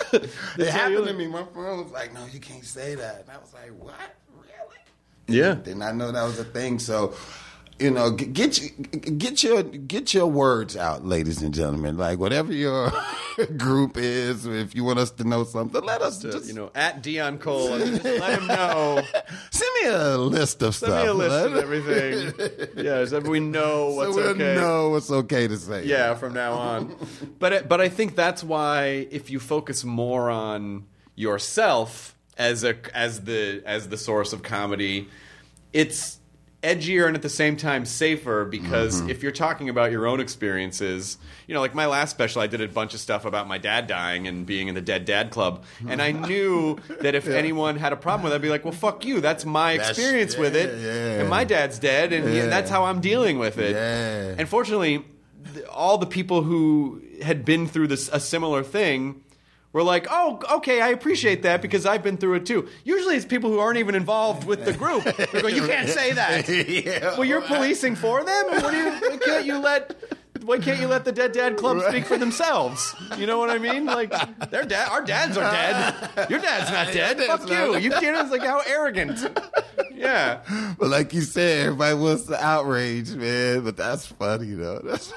It happened to me. My friend was like, "No, you can't say that." And I was like, "What? Really?" Yeah. Did not know that was a thing. So, you know, g- get you- get your get your words out, ladies and gentlemen. Like whatever your group is, if you want us to know something, let us To, just you know, at Dion Cole, and just let him know. send me a list of Send stuff. me a list of Let- everything. Yeah, so we know what's so we'll okay. know what's okay to say. Yeah, from now on. But it- but I think that's why if you focus more on yourself as a as the as the source of comedy, it's edgier and at the same time safer because Mm-hmm. if you're talking about your own experiences, you know, like my last special, I did a bunch of stuff about my dad dying and being in the Dead Dad Club, and I knew that if anyone had a problem with it, I'd be like, well, fuck you. That's my That's- experience with it, yeah, yeah. and my dad's dead, and Yeah. that's how I'm dealing with it. Yeah. And fortunately, th- all the people who had been through this a similar thing were like, oh, okay, I appreciate that because I've been through it too. Usually it's people who aren't even involved with the group. They're going, you can't say that. Yeah. Well, you're policing for them? What do you, why can't you let... Why can't you let the Dead Dad Club speak for themselves? You know what I mean? Like, their dad, our dads are dead. Your dad's not dead. dad's Fuck not- you. You can't. It's like how arrogant. Yeah. But like you said, everybody wants the outrage, man. But that's funny, though. That's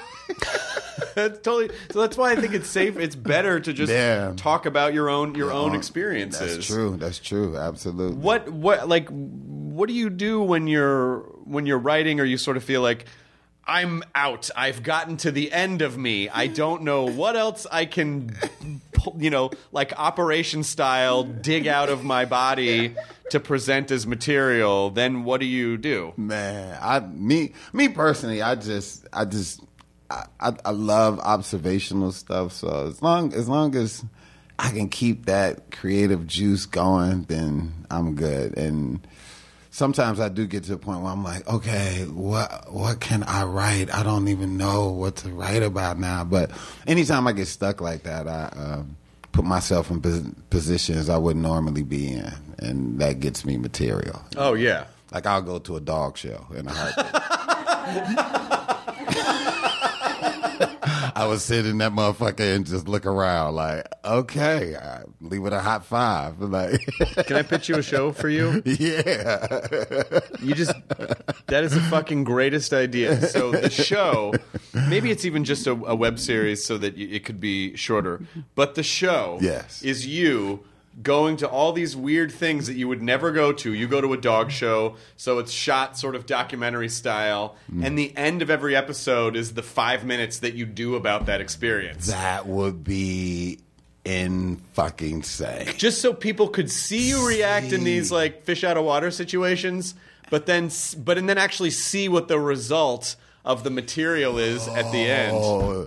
That's totally. So that's why I think it's safe. It's better to just Yeah. talk about your own your own own- experiences. that's true. That's true. Absolutely. What what like what do you do when you're when you're writing, or you sort of feel like I'm out. I've gotten to the end of me. I don't know what else I can, pull- you know, like Operation style, dig out of my body to present as material. Then what do you do? Man, I me me personally, I just I just I, I, I love observational stuff. So as long as long as I can keep that creative juice going, then I'm good. And sometimes I do get to a point where I'm like, okay, what what can I write? I don't even know what to write about now. But anytime I get stuck like that, I um, put myself in pos- positions I wouldn't normally be in, and that gets me material. Oh yeah. Like I'll go to a dog show in a heartbeat. I would sit in that motherfucker and just look around like, okay, I leave it a hot five. Like, Can I pitch you a show for you? yeah. You just, that is the fucking greatest idea. So the show, maybe it's even just a, a web series so that y- it could be shorter. But the show Yes. is you going to all these weird things that you would never go to. You go to a dog show, so it's shot sort of documentary style. Mm. And the end of every episode is the five minutes that you do about that experience. That would be in fucking insane. Just so people could see you react in these like fish out of water situations, but then s- but and then actually see what the result of the material is at the end. Oh,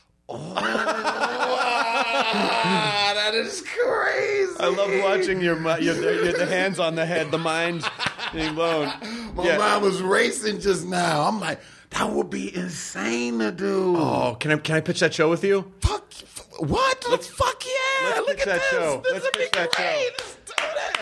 wow, that is crazy. I love watching your, mi- your, your the hands on the head, the mind being blown. My Yeah. mind was racing just now. I'm like, that would be insane to do. Oh, can I can I pitch that show with you? Fuck, what? Let's fuck yeah! let's Look pitch at that this. show. This Let's would be pitch that great. show. Let's do that.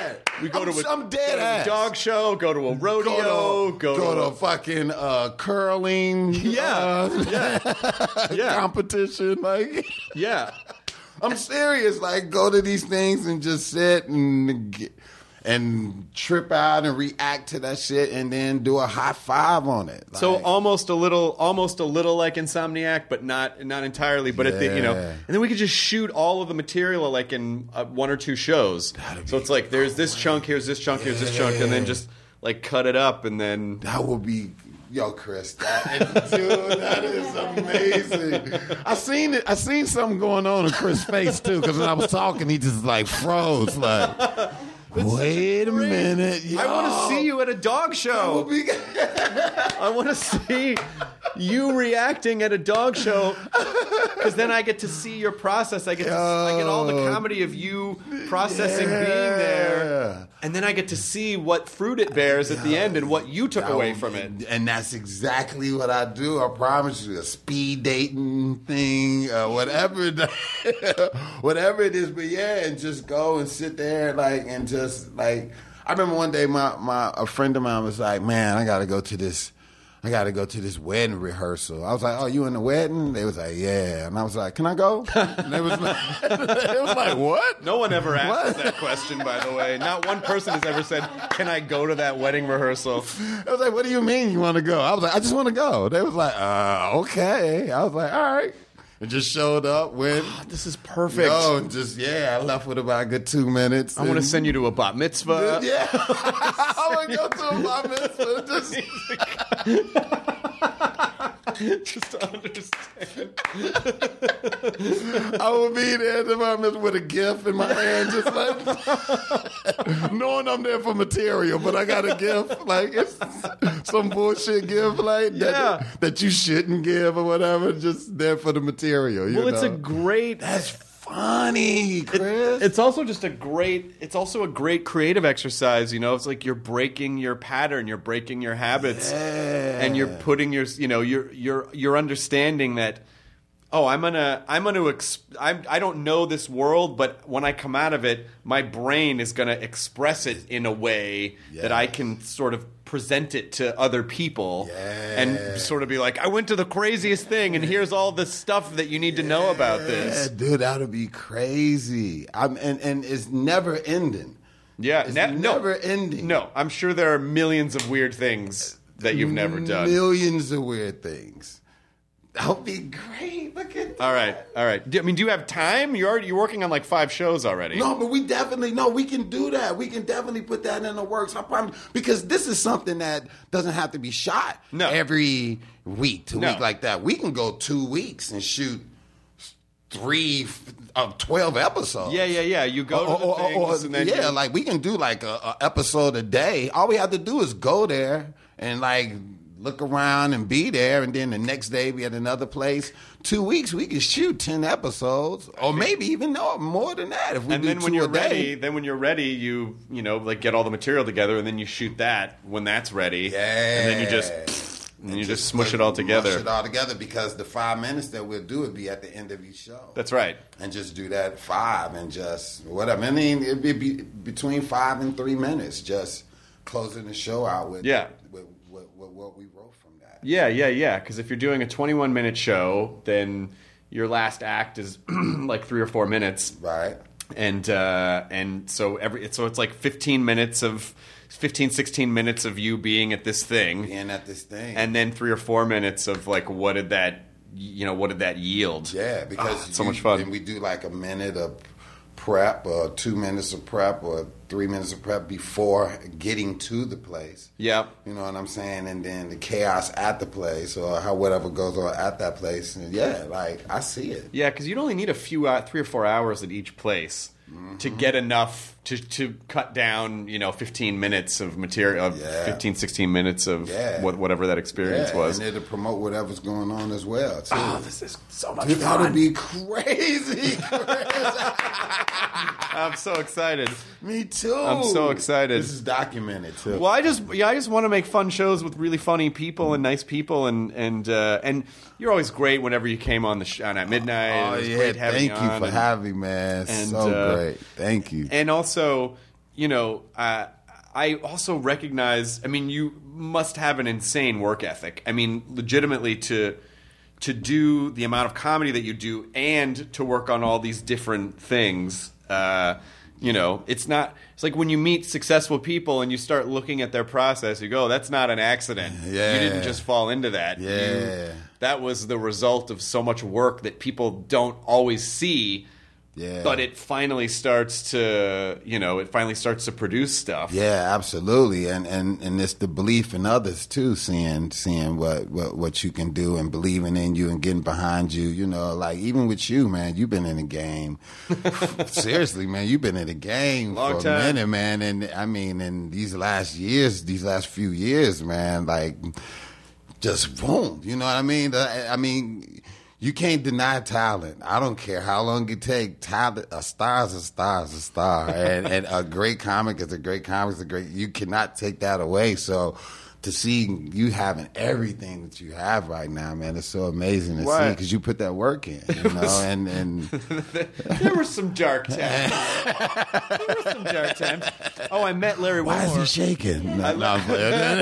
that. We go I'm, to a, I'm dead go to a ass. dog show, go to a rodeo, Go to, go to, go to a, a fucking uh, curling Yeah, uh, yeah, yeah. competition. Like, yeah. I'm serious. Like, go to these things and just sit and get, and trip out and react to that shit, and then do a high five on it. Like, So almost a little, almost a little like Insomniac, but not not entirely. But at the you know, Yeah. and then we could just shoot all of the material like in uh, one or two shows. So it's like there's this chunk, here's this chunk, here's this chunk, and then just like cut it up, and then that would be. Yo, Chris, that is, dude, that is amazing. I seen it. I seen something going on in Chris' face too, because when I was talking, he just like froze. Like, wait a minute, yo. I want to see you at a dog show. Be- I want to see you reacting at a dog show, because then I get to see your process. I get to, I get all the comedy of you processing Yeah. being there, and then I get to see what fruit it bears at the end and what you took That away would- from it. And that's exactly what I do. I promise you, a speed dating thing, uh, whatever, it- whatever it is. But yeah, and just go and sit there, like, and just like. I remember one day, my my a friend of mine was like, "Man, I got to go to this." I got to go to this wedding rehearsal. I was like, oh, you in the wedding? They was like, yeah. And I was like, can I go? And they was like, it was like, what? No one ever asked What? that question, by the way. Not one person has ever said, can I go to that wedding rehearsal? I was like, what do you mean you want to go? I was like, I just want to go. They was like, uh, okay. I was like, all right. And just showed up, went. This is perfect. No, just, yeah, I left with about a good two minutes. I want to send you to a bat mitzvah. Yeah. I want to go to a bar mitzvah. Just, Just to understand. I would be there at the bar mitzvah with a gift in my hand, just like, knowing I'm there for material, but I got a gift, like, it's some bullshit gift, like, Yeah. that, that you shouldn't give or whatever, just there for the material. You Well, it's know? a great... That's funny, Chris. It's also just a great. It's also a great creative exercise. You know, it's like you're breaking your pattern, you're breaking your habits, Yeah. and you're putting your. You know, you're you're you're understanding that. Oh, I'm gonna. I'm gonna. Exp- I'm, I don't know this world, but when I come out of it, my brain is gonna express it in a way that I can sort of present it to other people, Yeah. and sort of be like, I went to the craziest thing, and here's all the stuff that you need to know about this. Yeah, dude, that would be crazy. I'm, and, and it's never ending. Yeah, It's ne- no, never ending. No, I'm sure there are millions of weird things that you've never done. Millions of weird things. That would be great. Look at that. All right, all right. Do, I mean, do you have time? You're already you're working on like five shows already. No, but we definitely no, we can do that. We can definitely put that in the works. I promise, because this is something that doesn't have to be shot No. every week to No. week like that. We can go two weeks and shoot three of twelve episodes. Yeah, yeah, yeah. You go to Or- the or- or- things, and then yeah, you- like we can do like a, a episode a day. All we have to do is go there and like look around and be there, and then the next day be at another place. Two weeks we can shoot ten episodes, or maybe even no, more than that. If we and do then when two you're a day. ready, then when you're ready, you you know like get all the material together, and then you shoot that when that's ready. Yeah. And then you just and then you just smush it all together. Smush it all together, because the five minutes that we'll do would be at the end of each show. That's right. And just do that five and just whatever. I mean, it'd be be between five and three minutes, just closing the show out with Yeah. with, with, with what we wrote from that. Yeah, yeah, yeah. Because if you're doing a twenty-one minute show, then your last act is like three or four minutes, Right. and uh, and so every so it's like fifteen minutes of fifteen, sixteen minutes of you being at this thing, Being at this thing. and then three or four minutes of like what did that you know what did that yield? Yeah, because Ah, it's so you- much fun. And we do like a minute of prep, or two minutes of prep, or three minutes of prep before getting to the place. Yeah. You know what I'm saying? And then the chaos at the place, or how whatever goes on at that place. And yeah, like I see it. Yeah, because you'd only need a few uh, three or four hours at each place to get enough to to cut down you know fifteen minutes of material, of Yeah. fifteen, sixteen minutes of Yeah. what, whatever that experience Yeah, was. and it'll promote whatever's going on as well, too. Oh, this is so much Dude, that fun. would be crazy. I'm so excited. Me too. I'm so excited. This is documented too. Well, I just yeah, I just want to make fun shows with really funny people and nice people, and and uh, and you're always great whenever you came on the sh- on at midnight. Oh It was yeah, great having thank you you on, for and, having me, man. and, So uh, great. Thank you. And also, you know, uh, I also recognize. I mean, you must have an insane work ethic. I mean, legitimately to to do the amount of comedy that you do and to work on all these different things. Uh, you know, it's not. It's like when you meet successful people and you start looking at their process, you go, oh, "That's not an accident. Yeah. You didn't just fall into that. Yeah, you, that was the result of so much work that people don't always see." Yeah. But it finally starts to, you know, it finally starts to produce stuff. Yeah, absolutely, and and and it's the belief in others too, seeing seeing what what what you can do and believing in you and getting behind you. You know, like even with you, man, you've been in the game. Seriously, man, you've been in the game Long for time. a minute, man. And I mean, in these last years, these last few years, man, like just boom. You know what I mean? I mean. You can't deny talent. I don't care how long it takes. Talent, a star is a star is a star, and and a great comic is a great comic is a great. You cannot take that away. So to see you having everything that you have right now, man, it's so amazing to What? see because you put that work in, you know. and and There were some dark times. There were some dark times. Oh, I met Larry why Wilmore. is he shaking? No, no, I'm playing.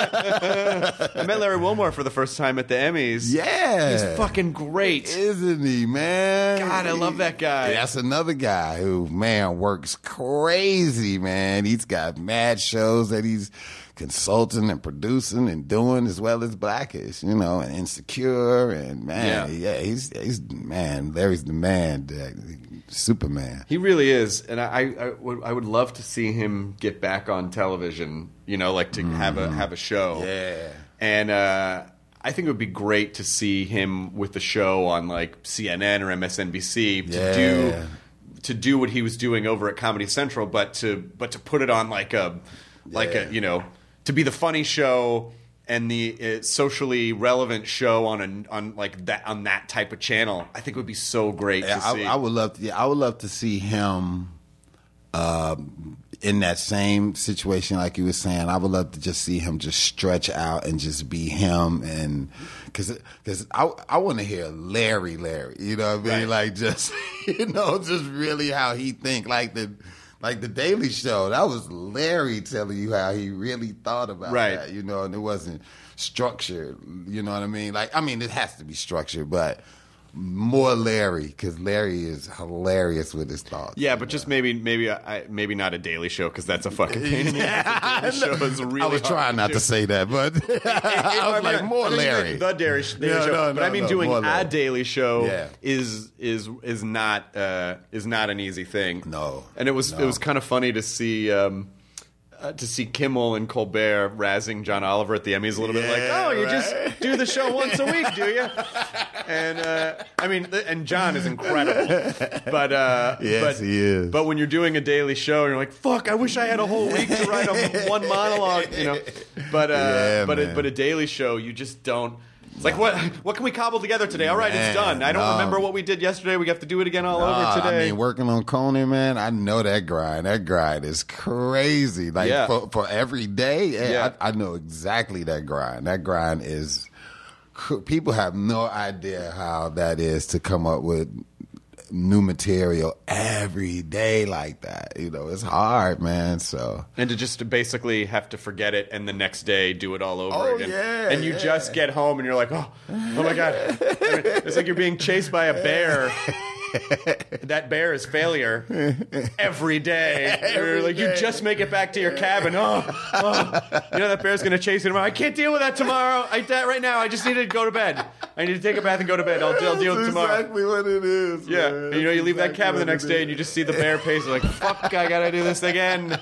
I met Larry Wilmore for the first time at the Emmys. Yeah, He's fucking great. isn't he, man? God, I love that guy. That's another guy who, man, works crazy, man. He's got mad shows that he's consulting and producing and doing as well as Blackish, you know, and Insecure, and man, yeah, yeah he's he's man, Larry's the man, uh, Superman. He really is, and I, I would I would love to see him get back on television. You know, like to mm. have a have a show. Yeah, and uh, I think it would be great to see him with the show on like C N N or M S N B C to yeah. do to do what he was doing over at Comedy Central, but to but to put it on like a like yeah. a you know. to be the funny show and the uh, socially relevant show on a, on like that on that type of channel, I think would be so great yeah, to I, see. I would love to. Yeah, I would love to see him um, in that same situation, like you were saying. I would love to just see him just stretch out and just be him, and because because I I want to hear Larry, Larry. You know what I mean? Right. Like just you know, just really how he think, like the. Like the Daily Show, that was Larry telling you how he really thought about right. that, you know, and it wasn't structured, you know what I mean? Like, I mean, it has to be structured, but more Larry, because Larry is hilarious with his thoughts. Yeah, but just maybe, maybe, I, maybe not a Daily Show because that's a fucking pain in the ass. The Daily Show is really I was hard trying to not do. to say that, but I was like, more I mean, Larry. The Daily, Daily No, Show, no, but no, I mean, no, doing more a Larry. Daily Show Yeah. is is is not uh, is not an easy thing. No, and it was no. it was kind of funny to see. Um, Uh, to see Kimmel and Colbert razzing John Oliver at the Emmys a little bit, like, Yeah, oh, you right. just do the show once a week, do you? And uh, I mean, th- and John is incredible, but uh, Yes, but, he is. But when you're doing a daily show, you're like, fuck, I wish I had a whole week to write a one monologue, you know. But uh, Yeah, but a, man. but a daily show, you just don't. It's like, what what can we cobble together today? All right, Man, it's done. I don't no. remember what we did yesterday. We have to do it again all Nah, over today. I mean, working on Conan, man, I know that grind. That grind is crazy. Like, Yeah. for, for every day, yeah, Yeah. I, I know exactly that grind. That grind is, people have no idea how that is to come up with new material every day like that. You know, it's hard, man, so. And to just to basically have to forget it and the next day do it all over Oh, again. yeah, and you yeah. just get home and you're like, oh, oh my God. I mean, it's like you're being chased by a bear. That bear is failure every day. Every You're like, day. you just make it back to your cabin. Oh, oh. You know that bear's going to chase you tomorrow. I can't deal with that tomorrow. I, that right now, I just need to go to bed. I need to take a bath and go to bed. I'll, I'll deal with it That's tomorrow. exactly what it is, Yeah. man. And, you know, you leave that Exactly cabin the what next it day is. and you just see the bear pace. You're like, fuck, I got to do this again.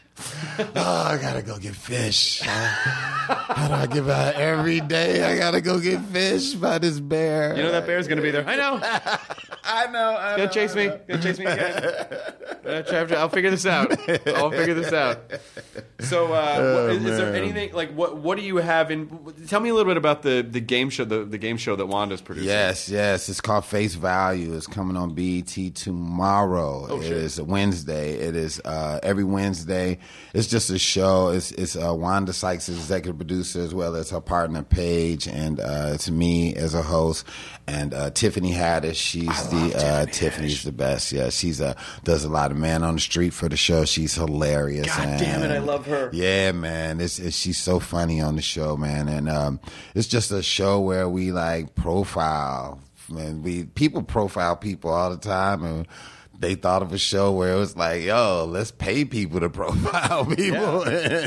Oh, I gotta go get fish. How do I give out every day? I gotta go get fish by this bear. You know that bear's going to be there. I know. I know. I Gonna know, chase I me. know. Gonna chase me again. Uh, I'll figure this out. I'll figure this out. So, uh, Oh, what, is, is there man. anything like what? What do you have in? Tell me a little bit about the, the game show, the, the game show that Wanda's producing. Yes, yes. It's called Face Value. It's coming on B E T tomorrow. Oh, it shit. is a Wednesday. It is uh, every Wednesday. It's just a show. It's it's uh, Wanda Sykes is executive producer as well as her partner Paige, and uh, it's me as a host. And uh, Tiffany Haddish, she's I the love uh, Tiffany Tiffany's Haddish. the best. Yeah, she's uh, does a lot of man on the street for the show. She's hilarious. God and, damn it, I love her. Yeah, man, it's, it's she's so funny on the show, man, and um, it's just a show where we like profile, and we people profile people all the time, and they thought of a show where it was like, yo, let's pay people to profile people.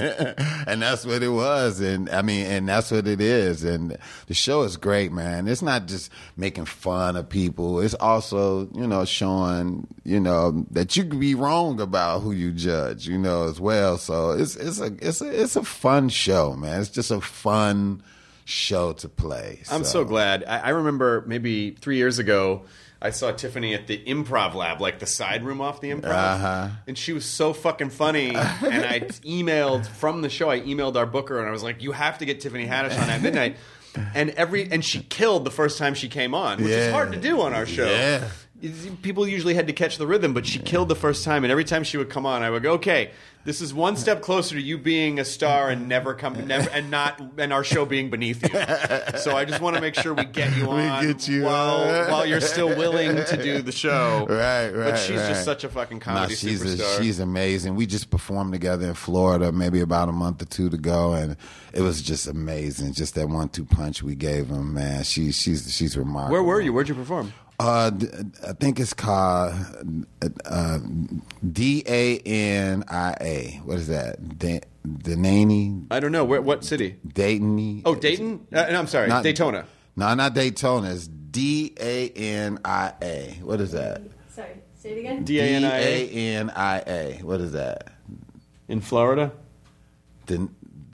And that's what it was. And I mean, and that's what it is. And the show is great, man. It's not just making fun of people. It's also, you know, showing, you know, that you can be wrong about who you judge, you know, as well. So it's, it's a, it's a, it's a fun show, man. It's just a fun show to play. I'm so glad. I, I remember maybe three years ago, I saw Tiffany at the Improv Lab, like the side room off the Improv, Uh-huh. and she was so fucking funny. And I emailed from the show. I emailed our booker, and I was like, "You have to get Tiffany Haddish on at midnight." And every and she killed the first time she came on, which is Yeah. hard to do on our show. Yeah. People usually had to catch the rhythm, but she killed the first time. And every time she would come on, I would go, "Okay, this is one step closer to you being a star and never come, never, and not, and our show being beneath you." So I just want to make sure we get you We on get you while on. while you're still willing to do the show. Right, right. But she's right. just such a fucking comedy Nah, she's superstar. A, she's amazing. We just performed together in Florida maybe about a month or two ago, and it was just amazing. Just that one-two punch we gave him, man. She, she's she's remarkable. Where were you? Where'd you perform? Uh, d- I think it's called uh, D A N I A. What is that? Da- Denany? I don't know. Where, what city? Dayton? Oh, Dayton? Uh, no, I'm sorry. Not- Daytona. No, not Daytona. It's D A N I A. What is that? Sorry, say it again. D A N I A? D A N I A. What is that? In Florida? Den-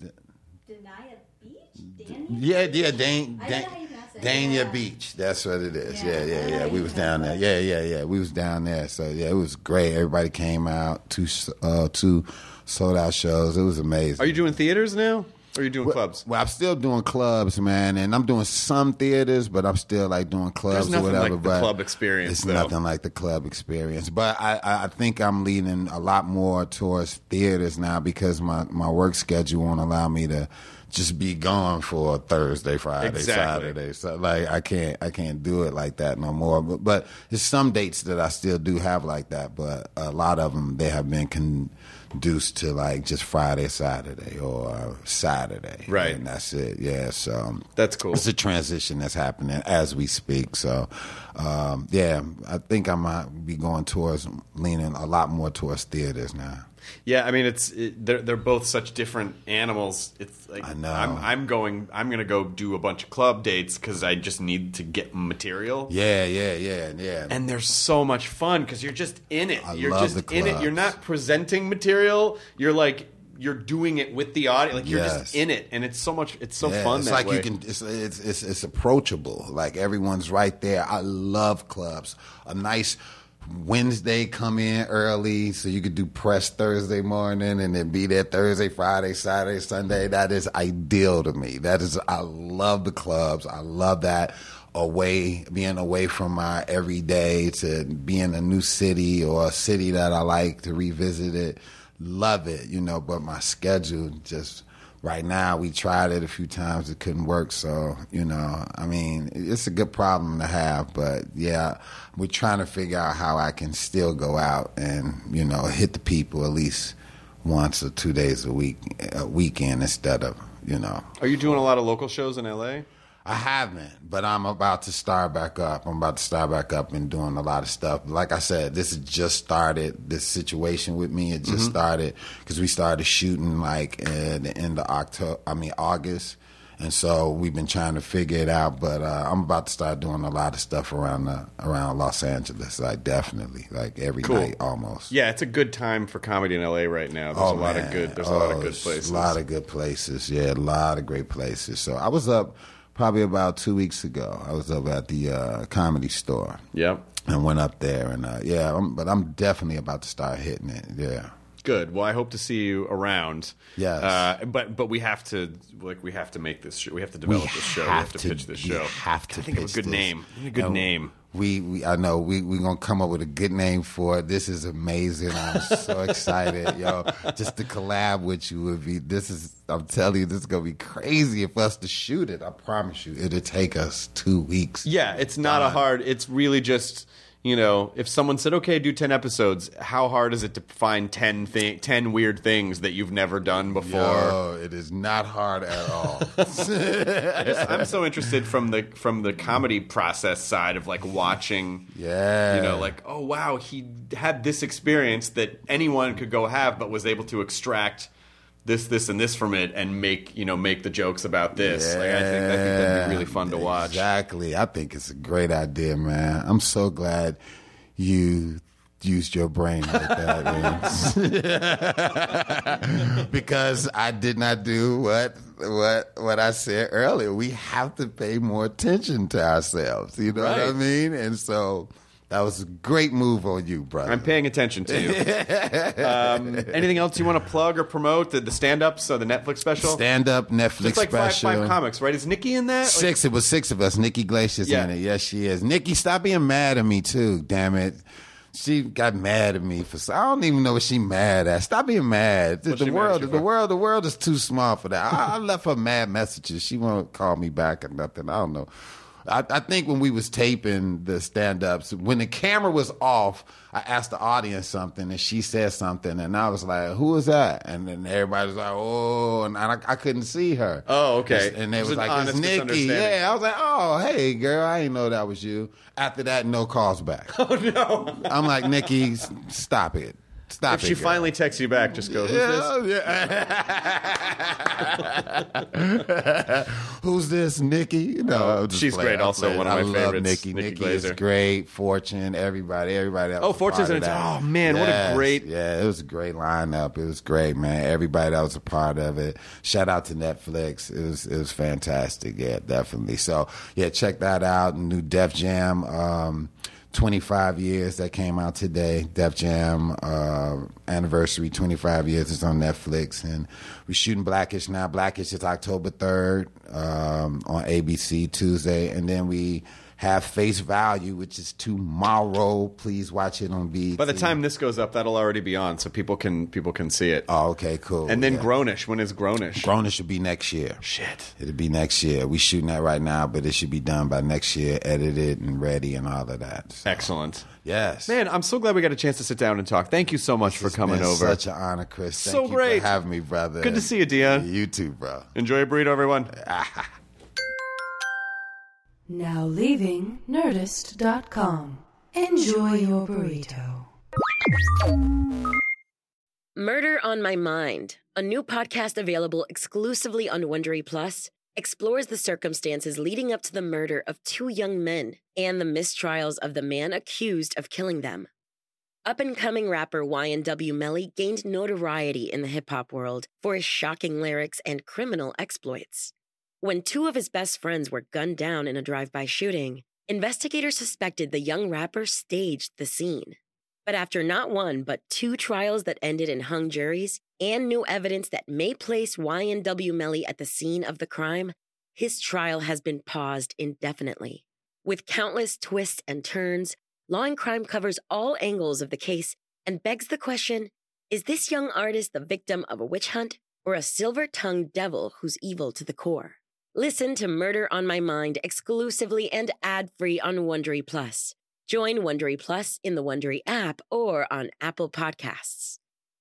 Denia Beach? Dania? yeah, yeah, Dan, I Dan, know how you pronounce it. Dania Yeah. Beach. That's what it is. Yeah, Yeah, I yeah, know yeah. how We you was pronounce down there. that. Yeah, yeah, yeah. We was down there. So yeah, it was great. Everybody came out. Two, uh, two sold out shows. It was amazing. Are you doing theaters now? Or are you doing clubs? Well, I'm still doing clubs, man, and I'm doing some theaters, but I'm still like doing clubs There's or nothing whatever. like the but club experience, It's though. nothing like the club experience. But I, I, I think I'm leaning a lot more towards theaters now because my, my work schedule won't allow me to just be gone for Thursday, Friday, Exactly. Saturday. So like I can't I can't do it like that no more. But, but there's some dates that I still do have like that, but a lot of them they have been conduced to like just Friday, Saturday, or Saturday, Right. And that's it. Yeah, so That's cool. It's a transition that's happening as we speak. So um, yeah, I think I might be going towards leaning a lot more towards theaters now. Yeah, I mean, it's it, they're they're both such different animals. It's like I know. I'm I'm going. I'm gonna go do a bunch of club dates because I just need to get material. Yeah, yeah, yeah, yeah. And they're so much fun because you're just in it. I you're love just the in it. You're clubs. not presenting material. You're like you're doing it with the audience. Like you're Yes. just in it, and it's so much. It's so Yeah, fun. It's that like way. you can. It's, it's it's it's approachable. Like everyone's right there. I love clubs. A nice Wednesday, come in early so you could do press Thursday morning and then be there Thursday, Friday, Saturday, Sunday. That is ideal to me. That is. I love the clubs. I love that. Away, being away from my everyday to be in a new city or a city that I like to revisit it. Love it, you know, but my schedule just right now, we tried it a few times, it couldn't work. So, you know, I mean, it's a good problem to have, but yeah, we're trying to figure out how I can still go out and, you know, hit the people at least once or two days a week, a weekend instead of, you know. Are you doing a lot of local shows in L A? I haven't, but I'm about to start back up. I'm about to start back up and doing a lot of stuff. Like I said, this has just started, this situation with me. It just Mm-hmm. started because we started shooting like at the end of October, I mean August. And so we've been trying to figure it out. But uh, I'm about to start doing a lot of stuff around the, around Los Angeles, like definitely, like every Cool. night almost. Yeah, it's a good time for comedy in L A right now. There's Oh, a lot man. of good. There's a lot of Oh, good it's places. A lot of good places. Yeah, a lot of great places. So I was up probably about two weeks ago. I was up at the uh, Comedy Store. Yep. And went up there, and uh, yeah, I'm, but I'm definitely about to start hitting it. Yeah. Good. Well, I hope to see you around. Yes. Uh, but but we have to like we have to make this show. We have to develop We this show. have we have to, to- pitch this we show. have to I think of a pitch good this. name. A good And name. We, we I know we we gonna come up with a good name for it. This is amazing. I'm so excited, yo. Just to collab with you would be. This is. I'm telling you, this is gonna be crazy for us to shoot it. I promise you, it'll take us two weeks. Yeah, it's not a hard. It's really just. You know, if someone said, "Okay, do ten episodes," how hard is it to find ten thi- ten weird things that you've never done before? Yo, it is not hard at all. I just, I'm so interested from the from the comedy process side of like watching. Yeah, you know, like oh wow, he had this experience that anyone could go have, but was able to extract this, this, and this from it, and make you know make the jokes about this. Yeah, like, I think I think that'd be really fun to watch. Exactly. I think it's a great idea, man. I'm so glad you used your brain like that, man. Because I did not do what what what I said earlier. We have to pay more attention to ourselves. You know what I Right. mean? And so that was a great move on you, brother. I'm paying attention to you. um, anything else you want to plug or promote? The, the stand-ups, so the Netflix special? Stand-up Netflix It's like five, special. five comics, right? Is Nikki in that? Six. It was six of us. Nikki Glacier's Yeah. in it. Yes, she is. Nikki, stop being mad at me too. Damn it. She got mad at me for. I don't even know what she mad at. Stop being mad. The, What's the she mad world, at you the for? world, the world is too small for that. I, I left her mad messages. She won't call me back or nothing. I don't know. I, I think when we was taping the stand-ups, when the camera was off, I asked the audience something, and she said something, and I was like, "Who was that?" And then everybody was like, "Oh," and I, I couldn't see her. Oh, okay. And they It was was an like, honest "It's Nikki." misunderstanding. Yeah, I was like, "Oh, hey, girl, I didn't know that was you." After that, no calls back. Oh, no. I'm like, "Nikki, s- stop it. Stop If it." she girl." finally texts you back, just go, who's this? Yeah. Who's this, Nikki? No, I'm just She's playing. great, I'm also playing. one of my I love favorites, Nikki. Nikki Nikki is Glaser. great. Fortune, everybody, everybody. That Oh, was a Fortune's part in of it. that. Oh, man, what a Yes. great- Yeah, it was a great lineup. It was great, man. Everybody that was a part of it. Shout out to Netflix. It was it was fantastic. Yeah, definitely. So yeah, check that out. New Def Jam. Um, twenty-five years that came out today. Def Jam uh, anniversary, twenty-five years. It's on Netflix, and we're shooting Blackish now. Blackish is October third um, on A B C Tuesday, and then we have Face Value, which is tomorrow. Please watch it on B E T. By the time this goes up, that'll already be on, so people can people can see it. Oh, okay, cool. And then yeah. Grownish. When is Grownish? Grownish should be next year. Shit. It'll be next year. We shooting that right now, but it should be done by next year, edited and ready and all of that. So, Excellent. yes. Man, I'm so glad we got a chance to sit down and talk. Thank you so much for It's coming been over. Such an honor, Chris. Thank So you great. for having me, brother. Good to see you, Dion. You too, bro. Enjoy your burrito, everyone. Now leaving Nerdist dot com. Enjoy your burrito. Murder on My Mind, a new podcast available exclusively on Wondery Plus, explores the circumstances leading up to the murder of two young men and the mistrials of the man accused of killing them. Up-and-coming rapper Y N W Melly gained notoriety in the hip-hop world for his shocking lyrics and criminal exploits. When two of his best friends were gunned down in a drive-by shooting, investigators suspected the young rapper staged the scene. But after not one, but two trials that ended in hung juries and new evidence that may place Y N W Melly at the scene of the crime, his trial has been paused indefinitely. With countless twists and turns, Law and Crime covers all angles of the case and begs the question, is this young artist the victim of a witch hunt or a silver-tongued devil who's evil to the core? Listen to Murder on My Mind exclusively and ad-free on Wondery Plus. Join Wondery Plus in the Wondery app or on Apple Podcasts.